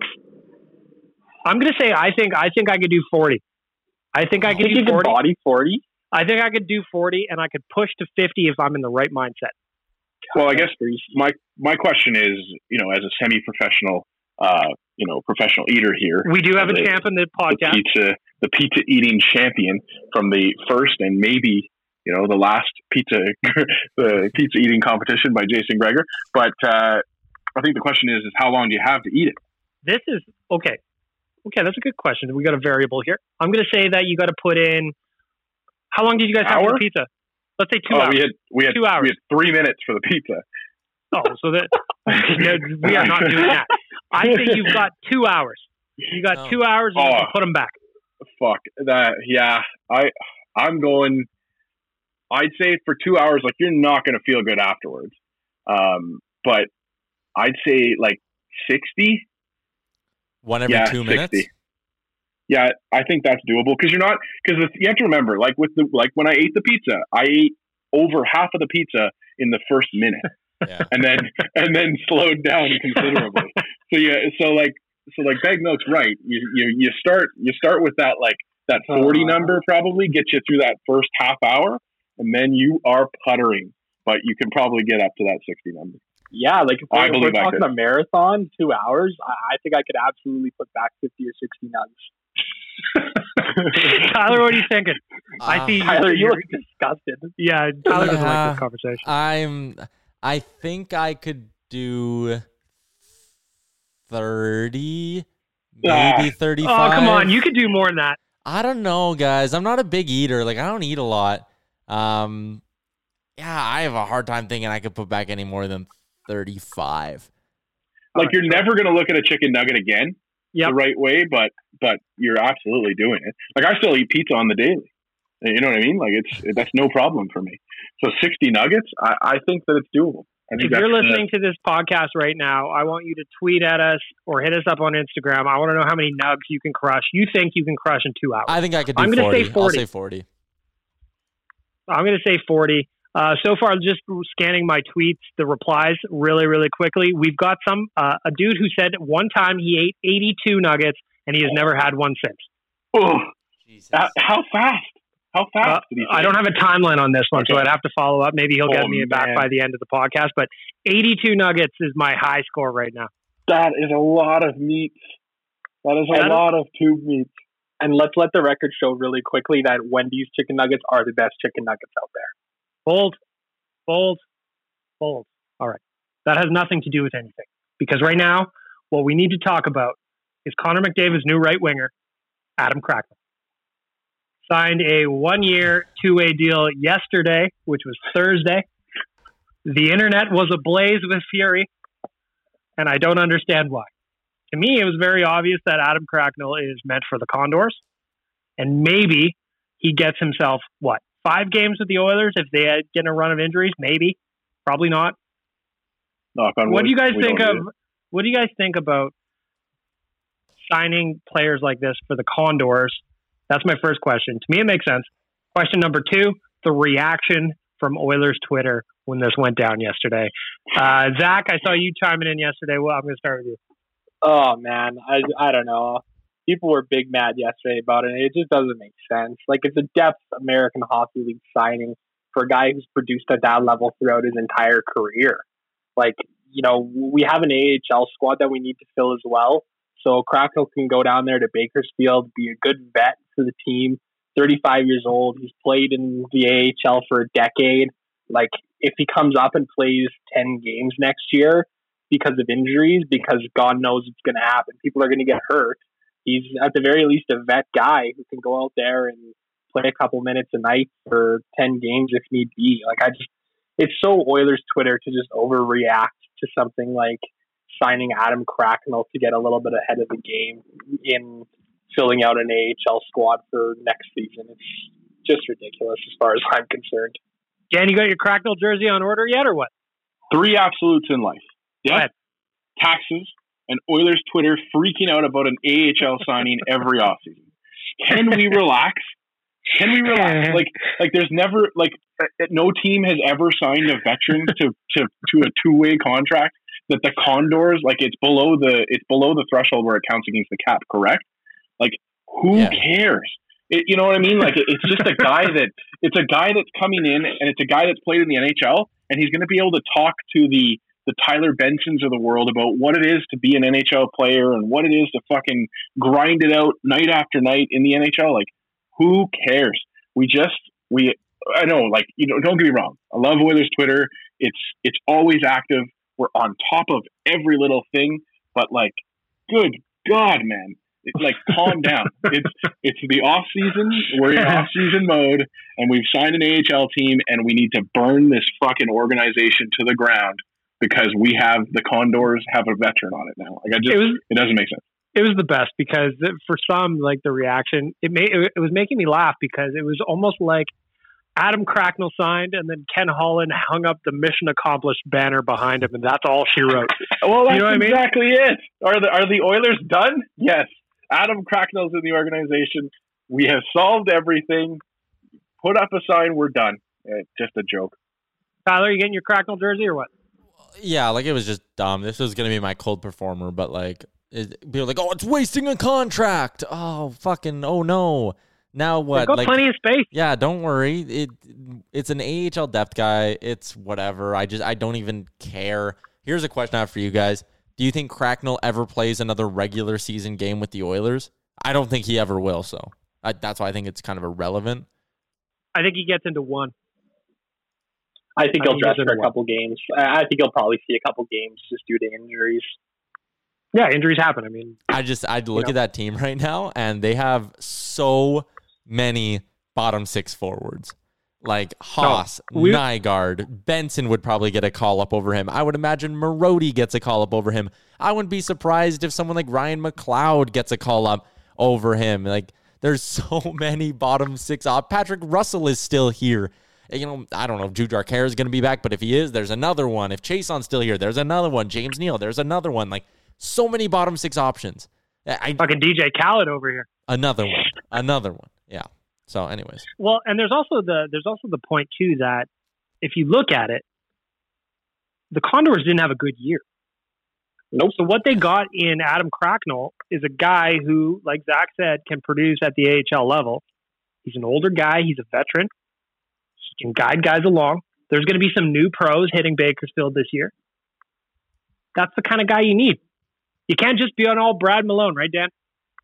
I'm going to say I think I think I could do forty. I think I could do forty. Body forty? I think I could do forty, and I could push to fifty if I'm in the right mindset. Well, I guess my my question is, you know, as a semi-professional, uh, you know, professional eater here, we do have a the, champ in the podcast, the pizza, the pizza eating champion from the first and maybe, you know, the last pizza, the pizza eating competition by Jason Greger. But uh, I think the question is, is how long do you have to eat it? This is okay. Okay, that's a good question. We got a variable here. I'm going to say that you got to put in. How long did you guys have Hour? for the pizza? Let's say two oh, hours. We had we had two hours. we had three minutes for the pizza. Oh, so that no, we are not doing that. I say you've got two hours. You got Oh. two hours, and you Oh. can put them back. Fuck that. Yeah, I I'm going. I'd say for two hours, like you're not going to feel good afterwards. Um, but I'd say like sixty. One every yeah, two minutes. sixty. Yeah, I think that's doable because you're not because you have to remember, like with the like when I ate the pizza, I ate over half of the pizza in the first minute, Yeah. and then and then slowed down considerably. so yeah, so like so like Bag Milk's right. You you you start you start with that like that forty Uh. number probably gets you through that first half hour, and then you are puttering. But you can probably get up to that sixty number. Yeah, like if I we're, if we're believe I talking could. a marathon, two hours, I, I think I could absolutely put back fifty or sixty nugs. Tyler, what are you thinking? I Uh, see. Tyler, you you're- look disgusted. Yeah, Tyler doesn't Yeah. like this conversation. I'm. I think I could do thirty, Ah. maybe thirty-five. Oh, come on. You could do more than that. I don't know, guys. I'm not a big eater. Like I don't eat a lot. Um, yeah, I have a hard time thinking I could put back any more than thirty-five. Like you're never going to look at a chicken nugget again Yep. the right way, but but you're absolutely doing it. Like I still eat pizza on the daily. You know what I mean? Like it's that's no problem for me. So sixty nuggets, I, I think that it's doable. I think If you're that's, uh, listening to this podcast right now, I want you to tweet at us or hit us up on Instagram. I want to know how many nugs you can crush. You think you can crush in two hours. I think I could do I'm gonna forty. say forty. I'll say forty. I'm going to say forty. Uh, so far, just scanning my tweets, the replies really, really quickly. We've got some uh, a dude who said one time he ate eighty-two nuggets and he has never had one since. oh, Jesus. uh, how fast? How fast Uh, did he? I don't have a timeline on this one, so Okay. I'd have to follow up. Maybe he'll get Oh, me back man. by the end of the podcast. But eighty-two nuggets is my high score right now. That is a lot of meat. That is a That is- lot of tube meat. And let's let the record show really quickly that Wendy's chicken nuggets are the best chicken nuggets out there. Bold, bold, bold. All right. That has nothing to do with anything. Because right now, what we need to talk about is Connor McDavid's new right winger, Adam Cracknell. Signed a one-year, two-way deal yesterday, which was Thursday. The internet was ablaze with fury, and I don't understand why. To me, it was very obvious that Adam Cracknell is meant for the Condors, and maybe he gets himself, what, five games with the Oilers if they get in a run of injuries? Maybe. Probably not. Knock on What wood, do you guys we think don't of? do it. What do you guys think about signing players like this for the Condors? That's my first question. To me, it makes sense. Question number two: the reaction from Oilers Twitter when this went down yesterday. Uh, Zach, I saw you chiming in yesterday. Well, I'm going to start with you. Oh man, I I don't know. People were big mad yesterday about it. It just doesn't make sense. Like it's a depth American Hockey League signing for a guy who's produced at that level throughout his entire career. Like, you know, we have an A H L squad that we need to fill as well. So Cracknell can go down there to Bakersfield, be a good vet for the team. thirty-five years old. He's played in the A H L for a decade. Like, if he comes up and plays ten games next year because of injuries, because God knows it's going to happen, people are going to get hurt. He's at the very least a vet guy who can go out there and play a couple minutes a night for ten games if need be. Like, I just, it's so Oilers Twitter to just overreact to something like signing Adam Cracknell to get a little bit ahead of the game in filling out an A H L squad for next season. It's just ridiculous as far as I'm concerned. Dan, you got your Cracknell jersey on order yet, or what? Three absolutes in life. Go Yeah. ahead. Taxes and Oilers Twitter freaking out about an A H L signing every offseason. Can we relax? Can we relax? Like, like there's never like uh, no team has ever signed a veteran to to to a two way contract that the Condors like it's below the it's below the threshold where it counts against the cap. Correct? Like, who Yeah. cares? It, you know what I mean? Like, it, it's just a guy that it's a guy that's coming in and it's a guy that's played in the N H L and he's going to be able to talk to the the Tyler Bensons of the world about what it is to be an N H L player and what it is to fucking grind it out night after night in the N H L. Like, who cares? We just, we, I know, like, you know, don't get me wrong. I love Oilers Twitter. It's, it's always active. We're on top of every little thing, but like, good God, man, Like, calm down. It's it's the off season. We're in off season mode, and we've signed an A H L team, and we need to burn this fucking organization to the ground because we have the Condors have a veteran on it now. Like, I just, it, was, it doesn't make sense. It was the best because for some, like the reaction, it made it was making me laugh because it was almost like Adam Cracknell signed, and then Ken Holland hung up the mission accomplished banner behind him, and that's all she wrote. Well, that's you know exactly I mean? it. Are the are the Oilers done? Yes. Adam Cracknell's in the organization. We have solved everything. Put up a sign. We're done. It's just a joke. Tyler, you getting your Cracknell jersey or what? Yeah, like it was just dumb. This was gonna be my cold performer, but like it, people are like, oh, it's wasting a contract. Oh, fucking, oh no. Now what? They've got like, plenty of space. Yeah, don't worry. It it's an A H L depth guy. It's whatever. I just I don't even care. Here's a question I have for you guys. Do you think Cracknell ever plays another regular season game with the Oilers? I don't think he ever will. So I, that's why I think it's kind of irrelevant. I think he gets into one. I think he'll dress for a couple games. I think he'll probably see a couple games just due to injuries. Yeah, injuries happen. I mean, I just I look know. at that team right now, and they have so many bottom six forwards. Like Haas, no, we, Nygaard, Benson would probably get a call up over him. I would imagine Marody gets a call up over him. I wouldn't be surprised if someone like Ryan McLeod gets a call up over him. Like, there's so many bottom six. Uh, Patrick Russell is still here. You know, I don't know if Jujhar Khaira is going to be back, but if he is, there's another one. If Chason's still here, there's another one. James Neal, there's another one. Like, so many bottom six options. I, Fucking D J Khaled over here. Another one. Another one. Yeah. So, anyways. Well, and there's also the there's also the point too that if you look at it, the Condors didn't have a good year. Nope. So what they got in Adam Cracknell is a guy who, like Zach said, can produce at the A H L level. He's an older guy. He's a veteran. He can guide guys along. There's going to be some new pros hitting Bakersfield this year. That's the kind of guy you need. You can't just be on all Brad Malone, right, Dan?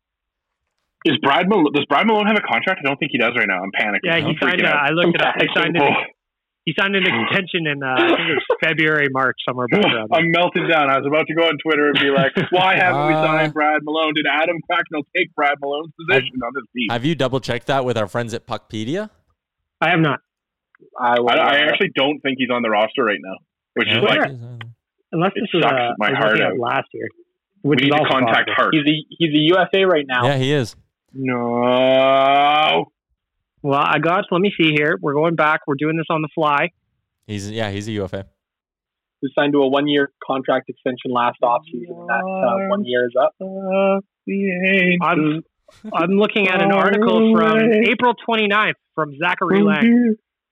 Is Brad Malone, does Brad Malone have a contract? I don't think he does right now. I'm panicking. Yeah, he signed. A, I looked it up. He signed an, he signed an extension in uh, I think it was February, March, somewhere back around there. I'm melting down. I was about to go on Twitter and be like, "Why haven't we signed Brad Malone? Did Adam Cracknell take Brad Malone's position on this team?" Have you double checked that with our friends at Puckpedia? I have not. I, I, I actually don't think he's on the roster right now, which yeah, is like, unless this was uh, my heart out. last year. Which we need to contact Hart. He's a he's a U F A right now. Yeah, he is. No. Well, I got. Let me see here. We're going back. We're doing this on the fly. He's yeah, he's a U F A. He signed to a one-year contract extension last offseason, and that uh, one year is up. I'm I'm looking at an article from April twenty-ninth from Zachary Lang.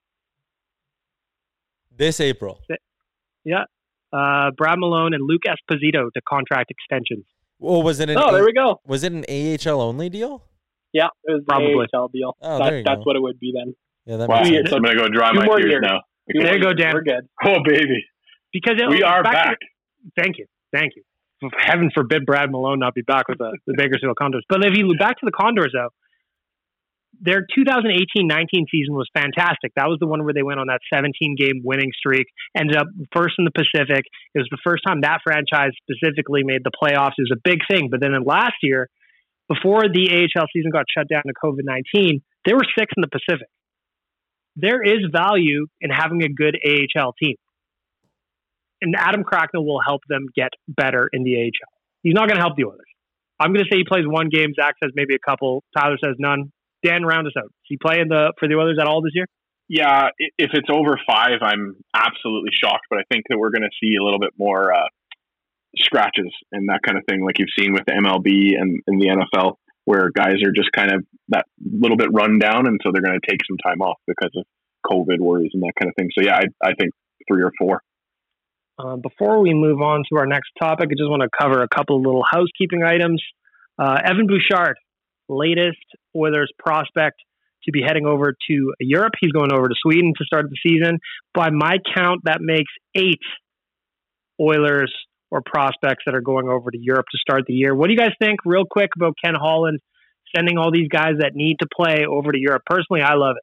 This April. Yeah. Uh, Brad Malone and Luke Esposito to contract extensions. Well, was it an Oh, A- there we go. Was it an A H L only deal? Yeah, it was Probably. an A H L deal. Oh, that, there you that's go. what it would be then. Yeah, that wow. makes sense. I'm going to go dry Two my more tears years. now. Two there you go, Dan. We're good. Oh, baby. Because it, we are back. back. To, thank you. Thank you. Heaven forbid Brad Malone not be back with the, the Bakersfield Condors. But if you look back to the Condors, though, their two thousand eighteen nineteen season was fantastic. That was the one where they went on that seventeen-game winning streak, ended up first in the Pacific. It was the first time that franchise specifically made the playoffs. It was a big thing. But then in last year, before the A H L season got shut down to COVID nineteen, they were sixth in the Pacific. There is value in having a good A H L team. And Adam Cracknell will help them get better in the A H L. He's not going to help the Oilers. I'm going to say he plays one game. Zach says maybe a couple. Tyler says none. Dan, round us out. Is he playing the for the Oilers at all this year? Yeah, if it's over five, I'm absolutely shocked. But I think that we're going to see a little bit more uh, scratches and that kind of thing, like you've seen with the M L B and in the N F L, where guys are just kind of that little bit run down, and so they're going to take some time off because of COVID worries and that kind of thing. So yeah, I, I think three or four. Uh, before we move on to our next topic, I just want to cover a couple of little housekeeping items. Uh, Evan Bouchard, latest Oilers prospect to be heading over to Europe. He's going over to Sweden to start the season. By my count, that makes eight Oilers or prospects that are going over to Europe to start the year. What do you guys think, real quick, about Ken Holland sending all these guys that need to play over to Europe? Personally, I love it.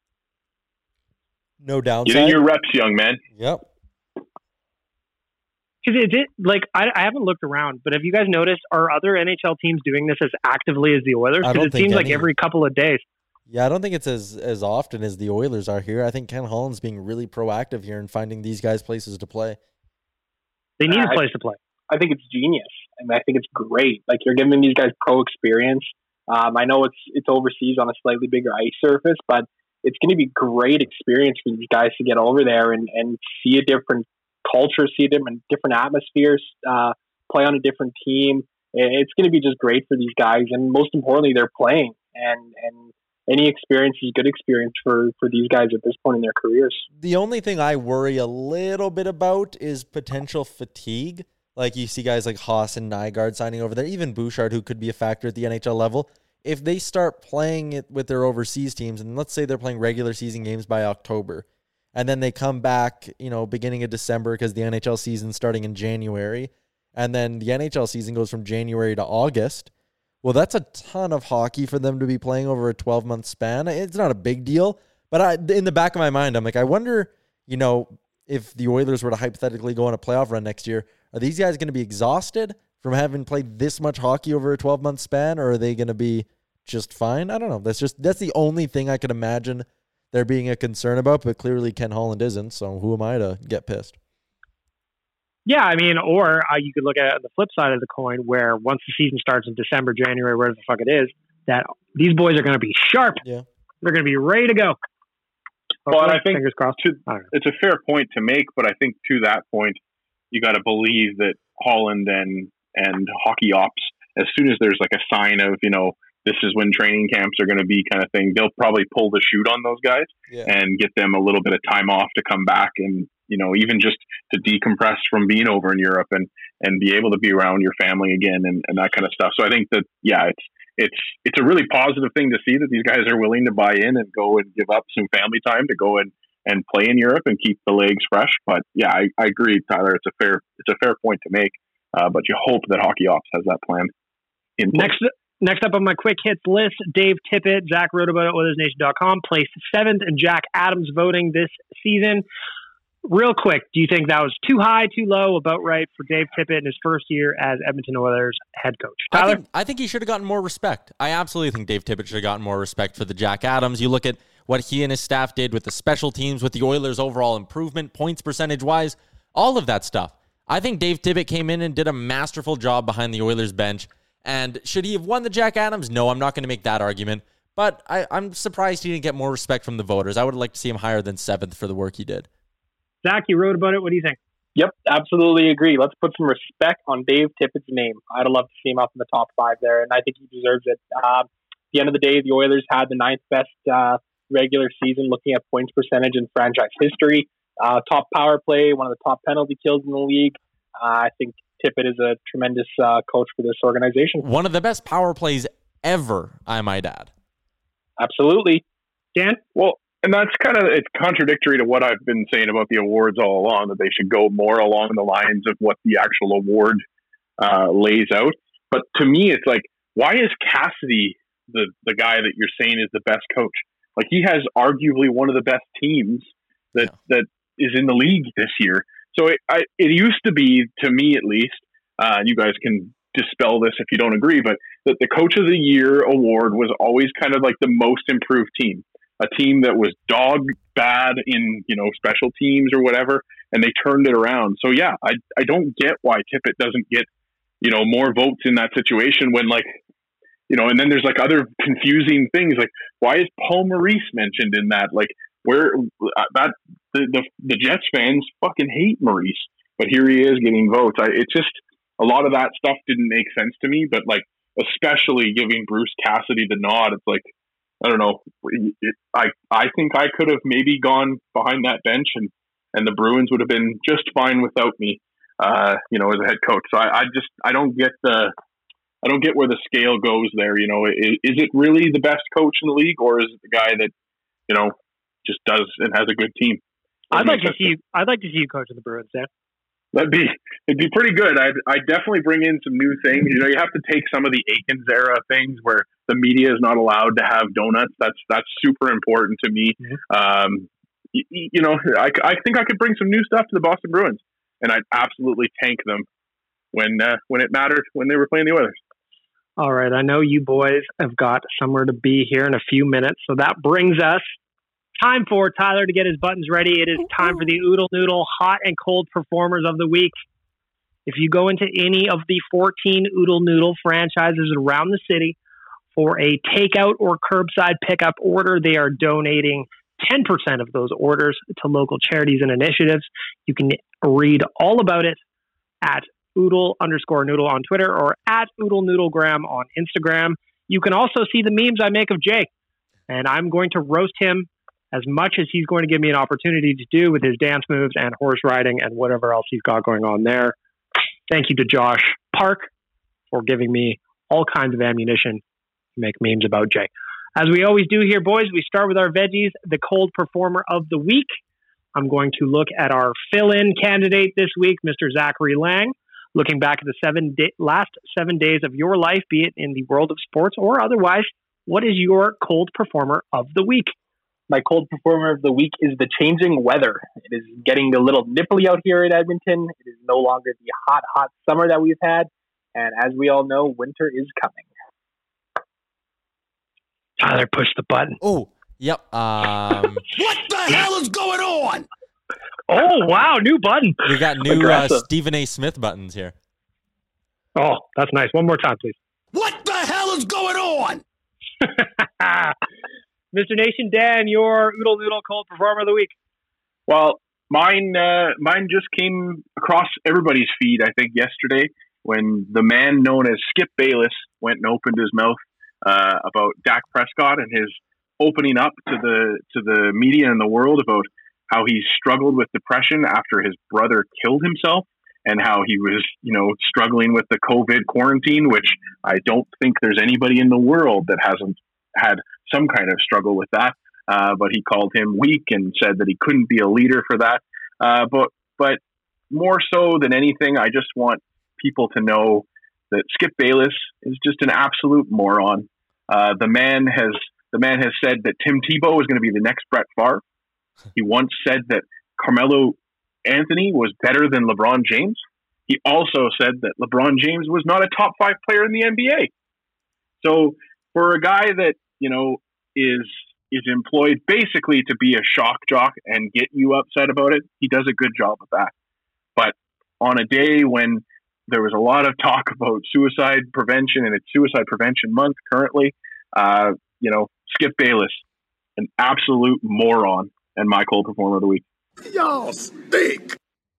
No downside. Getting your reps, young man. Yep. Because is it like I, I haven't looked around, but have you guys noticed, are other N H L teams doing this as actively as the Oilers? Because it seems any. like every couple of days. Yeah, I don't think it's as as often as the Oilers are here. I think Ken Holland's being really proactive here and finding these guys places to play. They need uh, a place to play. I think it's genius, and I think it's great. Like, you're giving these guys pro experience. Um, I know it's it's overseas on a slightly bigger ice surface, but it's going to be great experience for these guys to get over there and, and see a different culture, see a different different atmospheres, uh, play on a different team. It's going to be just great for these guys, and most importantly, they're playing, and and any experience is good experience for, for these guys at this point in their careers. The only thing I worry a little bit about is potential fatigue. Like, you see guys like Haas and Nygaard signing over there, even Bouchard, who could be a factor at the N H L level. If they start playing it with their overseas teams, and let's say they're playing regular season games by October, and then they come back, you know, beginning of December because the N H L season's starting in January, and then the N H L season goes from January to August. Well, that's a ton of hockey for them to be playing over a twelve-month span. It's not a big deal, but I, in the back of my mind, I'm like, I wonder, you know, if the Oilers were to hypothetically go on a playoff run next year, are these guys going to be exhausted from having played this much hockey over a twelve-month span, or are they going to be just fine? I don't know. That's just that's the only thing I could imagine there being a concern about, but clearly Ken Holland isn't, so who am I to get pissed? Yeah, I mean, or uh, you could look at the flip side of the coin, where once the season starts in December, January, wherever the fuck it is, that these boys are going to be sharp. Yeah, they're going to be ready to go. Well, and I think fingers crossed. To, it's a fair point to make, but I think to that point, you got to believe that Holland and and hockey ops, as soon as there's like a sign of, you know, this is when training camps are going to be kind of thing, they'll probably pull the chute on those guys yeah. and get them a little bit of time off to come back and, you know, even just to decompress from being over in Europe and, and be able to be around your family again and, and that kind of stuff. So I think that, yeah, it's, it's, it's a really positive thing to see that these guys are willing to buy in and go and give up some family time to go and, and play in Europe and keep the legs fresh. But yeah, I, I agree, Tyler. It's a fair, it's a fair point to make, uh, but you hope that Hockey Ops has that plan in place. Next, Next up on my quick hits list, Dave Tippett. Zach wrote about it at Oilers Nation dot com. Placed seventh in Jack Adams voting this season. Real quick, do you think that was too high, too low, about right for Dave Tippett in his first year as Edmonton Oilers head coach? Tyler? I think, I think he should have gotten more respect. I absolutely think Dave Tippett should have gotten more respect for the Jack Adams. You look at what he and his staff did with the special teams, with the Oilers' overall improvement, points percentage-wise, all of that stuff. I think Dave Tippett came in and did a masterful job behind the Oilers bench. And should he have won the Jack Adams? No, I'm not going to make that argument. But I, I'm surprised he didn't get more respect from the voters. I would like to see him higher than seventh for the work he did. Zach, you wrote about it. What do you think? Yep, absolutely agree. Let's put some respect on Dave Tippett's name. I'd love to see him up in the top five there, and I think he deserves it. Uh, at the end of the day, the Oilers had the ninth best uh, regular season looking at points percentage in franchise history. Uh, top power play, one of the top penalty kills in the league. Uh, I think Tippett is a tremendous uh, coach for this organization. One of the best power plays ever, I might add. Absolutely. Dan? Well, and that's kind of, it's contradictory to what I've been saying about the awards all along, that they should go more along the lines of what the actual award uh, lays out. But to me, it's like, why is Cassidy the, the guy that you're saying is the best coach? Like, he has arguably one of the best teams that, yeah. that is in the league this year. So it, I, it used to be, to me at least, uh, and you guys can dispel this if you don't agree, but that the Coach of the Year award was always kind of like the most improved team, a team that was dog bad in, you know, special teams or whatever, and they turned it around. So yeah, I I don't get why Tippett doesn't get, you know, more votes in that situation when, like, you know, and then there's like other confusing things, like why is Paul Maurice mentioned in that? Like, where uh, that the, the the Jets fans fucking hate Maurice, but here he is getting votes. I, it's just a lot of that stuff didn't make sense to me. But like, especially giving Bruce Cassidy the nod, it's like, I don't know. It, I I think I could have maybe gone behind that bench, and and the Bruins would have been just fine without me, uh, you know, as a head coach. So I, I just I don't get the I don't get where the scale goes there. You know, is, is it really the best coach in the league, or is it the guy that, you know, just does and has a good team? I'd like to see you, I'd like to see you coaching the Bruins, Dan. That'd be it'd be pretty good. I'd I'd definitely bring in some new things. You know, you have to take some of the Aikens era things where the media is not allowed to have donuts. That's that's super important to me. Mm-hmm. Um, you, you know, I, I think I could bring some new stuff to the Boston Bruins. and I'd absolutely tank them when uh, when it mattered when they were playing the Oilers. All right, I know you boys have got somewhere to be here in a few minutes, so that brings us time for Tyler to get his buttons ready. It is time for the Oodle Noodle hot and cold performers of the week. If you go into any of the fourteen Oodle Noodle franchises around the city for a takeout or curbside pickup order, they are donating ten percent of those orders to local charities and initiatives. You can read all about it at Oodle underscore Noodle on Twitter or at Oodle Noodlegram on Instagram. You can also see the memes I make of Jake, and I'm going to roast him as much as he's going to give me an opportunity to do with his dance moves and horse riding and whatever else he's got going on there. Thank you to Josh Park for giving me all kinds of ammunition to make memes about Jay. As we always do here, boys, we start with our veggies, the cold performer of the week. I'm going to look at our fill-in candidate this week, Mister Zachary Lang. Looking back at the seven day, last seven days of your life, be it in the world of sports or otherwise, what is your cold performer of the week? My cold performer of the week is the changing weather. It is getting a little nipply out here in Edmonton. It is no longer the hot, hot summer that we've had. And as we all know, winter is coming. Tyler, push the button. Oh, yep. Um, what the hell is going on? Oh, wow. New button. We got new uh, Stephen A. Smith buttons here. Oh, that's nice. One more time, please. What the hell is going on? Mister Nation Dan, your Oodle Noodle cold performer of the week. Well, mine uh, mine just came across everybody's feed, I think, yesterday when the man known as Skip Bayless went and opened his mouth uh, about Dak Prescott and his opening up to the to the media and the world about how he struggled with depression after his brother killed himself and how he was, you know, struggling with the COVID quarantine, which I don't think there's anybody in the world that hasn't had some kind of struggle with that. Uh, but he called him weak and said that he couldn't be a leader for that. Uh, but, but more so than anything, I just want people to know that Skip Bayless is just an absolute moron. Uh, the man has, the man has said that Tim Tebow is going to be the next Brett Favre. He once said that Carmelo Anthony was better than LeBron James. He also said that LeBron James was not a top five player in the N B A. So for a guy that, you know, is is employed basically to be a shock jock and get you upset about it, he does a good job of that. But on a day when there was a lot of talk about suicide prevention, and it's Suicide Prevention Month currently, uh, you know, Skip Bayless, an absolute moron, and my cold performer of the week. Y'all stink.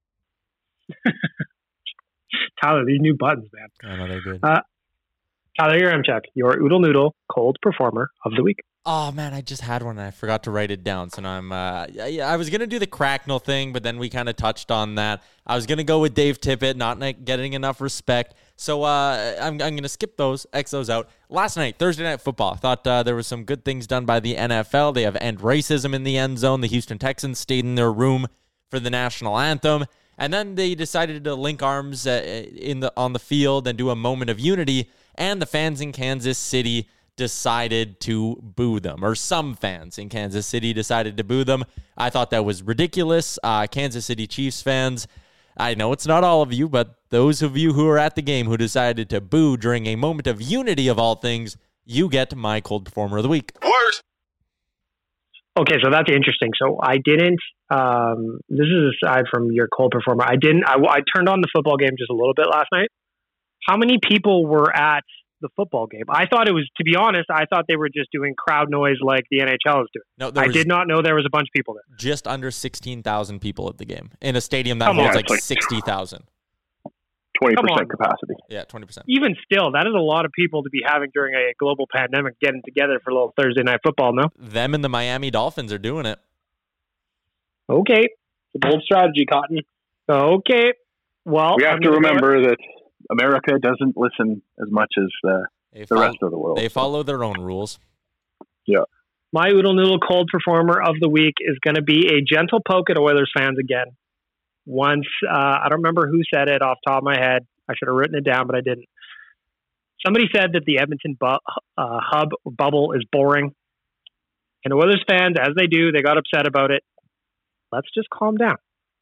Tyler, these new buttons, man. I know they're good. Uh, Tyler, your M-Check, your Oodle Noodle cold performer of the week. Oh man, I just had one and I forgot to write it down. So now I'm. Uh, I, I was gonna do the Cracknell thing, but then we kind of touched on that. I was gonna go with Dave Tippett, not getting enough respect. So uh, I'm I'm gonna skip those, X those out. Last night, Thursday Night Football. I thought uh, there was some good things done by the N F L. They have end racism in the end zone. The Houston Texans stayed in their room for the national anthem, and then they decided to link arms uh, in the on the field and do a moment of unity. And the fans in Kansas City decided to boo them, or some fans in Kansas City decided to boo them. I thought that was ridiculous. Uh, Kansas City Chiefs fans, I know it's not all of you, but those of you who are at the game who decided to boo during a moment of unity of all things, you get my cold performer of the week. Worse. Okay, so that's interesting. So I didn't, um, this is aside from your cold performer, I didn't, I, I turned on the football game just a little bit last night. How many people were at the football game? I thought it was, to be honest, I thought they were just doing crowd noise like the N H L is doing. No, I did not know there was a bunch of people there. Just under sixteen thousand people at the game in a stadium that Come holds on. like, like sixty thousand. twenty percent capacity. Yeah, twenty percent. Even still, that is a lot of people to be having during a global pandemic getting together for a little Thursday night football, no? Them and the Miami Dolphins are doing it. Okay. It's a bold strategy, Cotton. Okay. Well, We have I'm to gonna go remember that America doesn't listen as much as uh, They the follow, rest of the world. They follow their own rules. Yeah. My Oodle Noodle cold performer of the week is going to be a gentle poke at Oilers fans again. Once, uh, I don't remember who said it off the top of my head. I should have written it down, but I didn't. Somebody said that the Edmonton bu- uh, hub bubble is boring. And Oilers fans, as they do, they got upset about it. Let's just calm down.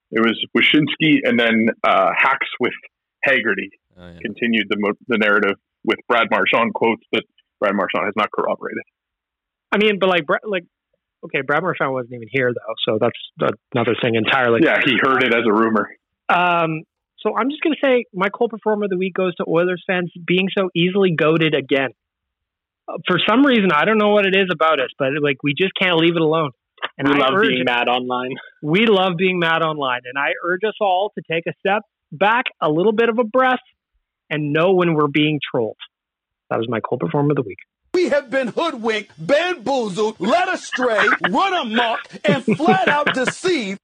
It was Wyshynski and then uh, Hacks with Haggerty oh, yeah. continued the mo- the narrative with Brad Marchand quotes that Brad Marchand has not corroborated. I mean, but like, like, okay, Brad Marchand wasn't even here though, so that's another thing entirely. Yeah, he heard it as a rumor. Um, so I'm just going to say my cold performer of the week goes to Oilers fans being so easily goated again. Uh, for some reason, I don't know what it is about us, but like we just can't leave it alone. And we I love urge, being mad online. We love being mad online, and I urge us all to take a step back, a little bit of a breath, and know when we're being trolled. That was my cold performer of the week. We have been hoodwinked, bamboozled, led astray, run amok, and flat out deceived.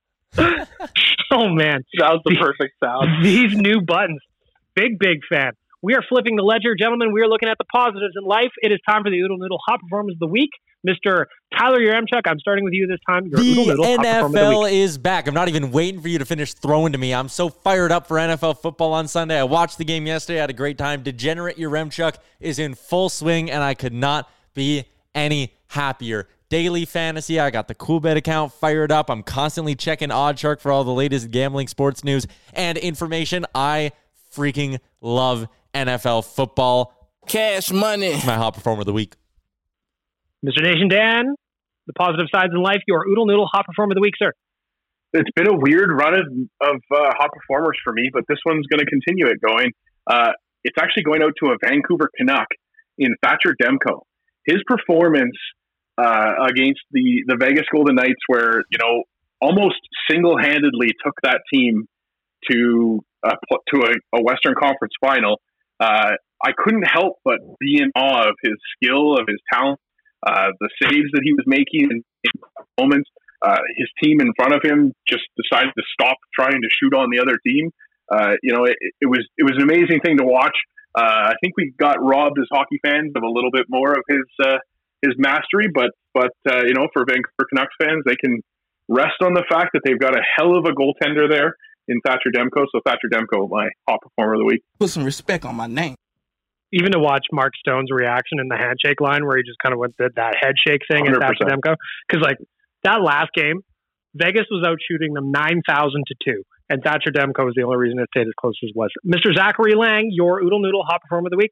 Oh, man. That was the perfect sound. These new buttons. Big, big fan. We are flipping the ledger. Gentlemen, we are looking at the positives in life. It is time for the Oodle Noodle Hot Performance of the Week. Mister Tyler Yaremchuk, I'm starting with you this time. Your Oodle Noodle the Hot N F Performer of the L Week. is back. I'm not even waiting for you to finish throwing to me. I'm so fired up for N F L football on Sunday. I watched the game yesterday. I had a great time. Degenerate Yaremchuk is in full swing, and I could not be any happier. Daily fantasy, I got the Coolbet account fired up. I'm constantly checking OddsShark for all the latest gambling, sports news, and information. I freaking love N F L football. Cash money. It's my hot performer of the week. Mister Nation Dan, the positive sides in life, your Oodle Noodle Hot Performer of the Week, sir. It's been a weird run of, of uh, hot performers for me, but this one's going to continue it going. Uh, it's actually going out to a Vancouver Canuck in Thatcher Demko. His performance uh, against the, the Vegas Golden Knights, where, you know, almost single-handedly took that team to uh, to a, a Western Conference final. Uh, I couldn't help but be in awe of his skill, of his talent, uh, the saves that he was making in, in moments. Uh, his team in front of him just decided to stop trying to shoot on the other team. Uh, you know, it, it was it was an amazing thing to watch. Uh, I think we got robbed as hockey fans of a little bit more of his uh, his mastery, but but uh, you know, for Vancouver Canucks fans, they can rest on the fact that they've got a hell of a goaltender there in Thatcher Demko. So Thatcher Demko, my hot performer of the week. Put some respect on my name. Even to watch Mark Stone's reaction in the handshake line, where he just kind of went did that head shake thing at Thatcher Demko, because like that last game, Vegas was out shooting them nine thousand to two. And Thatcher Demko was the only reason it stayed as close as it was. Mister Zachary Lang, your Oodle Noodle Hot Performer of the Week.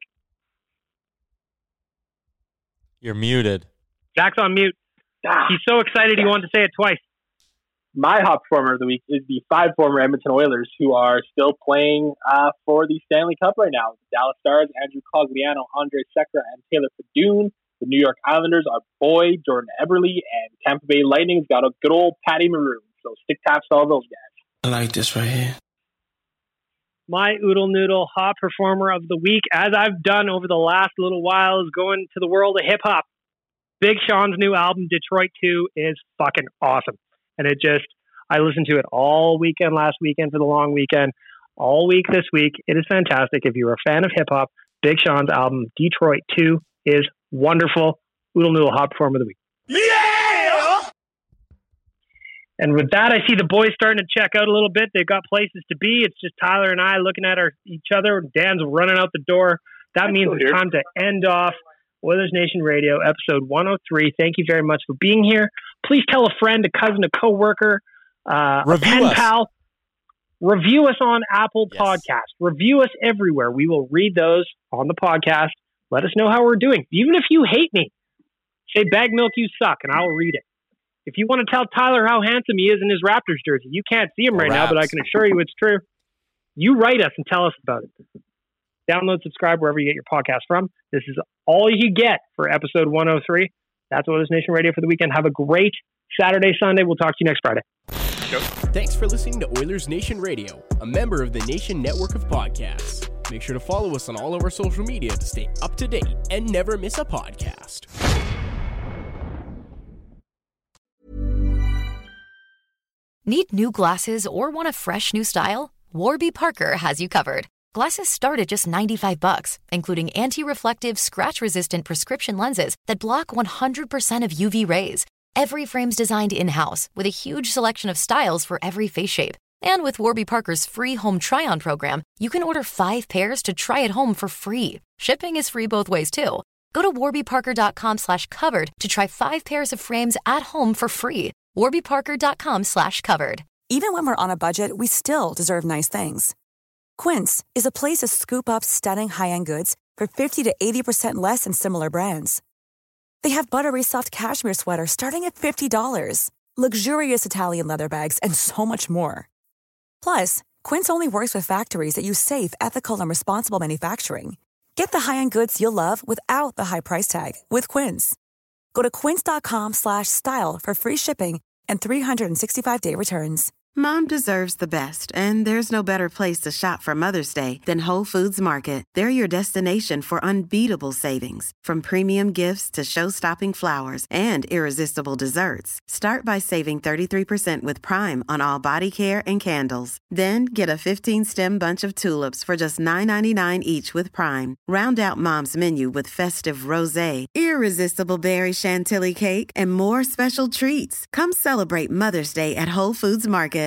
You're muted. Zach's on mute. Ah, He's so excited he wanted to say it twice. My hot performer of the week is the five former Edmonton Oilers who are still playing uh, for the Stanley Cup right now. The Dallas Stars, Andrew Cogliano, Andre Sekera, and Taylor Fadoon. The New York Islanders are Boyd, Jordan Eberle, and Tampa Bay Lightning's got a good old Patty Maroon. So stick taps to all those guys. I like this right here. My Oodle Noodle Hot Performer of the Week, as I've done over the last little while, is going to the world of hip-hop. Big Sean's new album, Detroit two, is fucking awesome. And it just, I listened to it all weekend, last weekend for the long weekend, all week this week. It is fantastic. If you're a fan of hip-hop, Big Sean's album, Detroit two, is wonderful. Oodle Noodle Hot Performer of the Week. Yeah! And with that, I see the boys starting to check out a little bit. They've got places to be. It's just Tyler and I looking at our each other. Dan's running out the door. That means it's time to end off Oilers Nation Radio, episode one oh three. Thank you very much for being here. Please tell a friend, a cousin, a coworker, uh, a pen us. pal. Review us on Apple yes. Podcasts. Review us everywhere. We will read those on the podcast. Let us know how we're doing. Even if you hate me, say Bag Milk, you suck, and I'll read it. If you want to tell Tyler how handsome he is in his Raptors jersey, you can't see him right Raps. now, but I can assure you it's true. You write us and tell us about it. Download, subscribe wherever you get your podcast from. This is all you get for episode one oh three. That's Oilers Nation Radio for the weekend. Have a great Saturday, Sunday. We'll talk to you next Friday. Thanks for listening to Oilers Nation Radio, a member of the Nation Network of Podcasts. Make sure to follow us on all of our social media to stay up to date and never miss a podcast. Need new glasses or want a fresh new style? Warby Parker has you covered. Glasses start at just ninety-five bucks, including anti-reflective, scratch-resistant prescription lenses that block one hundred percent of U V rays. Every frame's designed in-house with a huge selection of styles for every face shape. And with Warby Parker's free home try-on program, you can order five pairs to try at home for free. Shipping is free both ways, too. Go to warbyparker.com slash covered to try five pairs of frames at home for free. warbyparker.com slash covered. Even when we're on a budget, we still deserve nice things. Quince is a place to scoop up stunning high-end goods for fifty to eighty percent less than similar brands. They have buttery soft cashmere sweaters starting at fifty dollars, luxurious Italian leather bags, and so much more. Plus, Quince only works with factories that use safe, ethical, and responsible manufacturing. Get the high-end goods you'll love without the high price tag with Quince. Go to quince.com slash style for free shipping and three sixty-five day returns. Mom deserves the best, and there's no better place to shop for Mother's Day than Whole Foods Market. They're your destination for unbeatable savings, from premium gifts to show-stopping flowers and irresistible desserts. Start by saving thirty-three percent with Prime on all body care and candles. Then get a fifteen-stem bunch of tulips for just nine ninety-nine each with Prime. Round out Mom's menu with festive rosé, irresistible berry chantilly cake, and more special treats. Come celebrate Mother's Day at Whole Foods Market.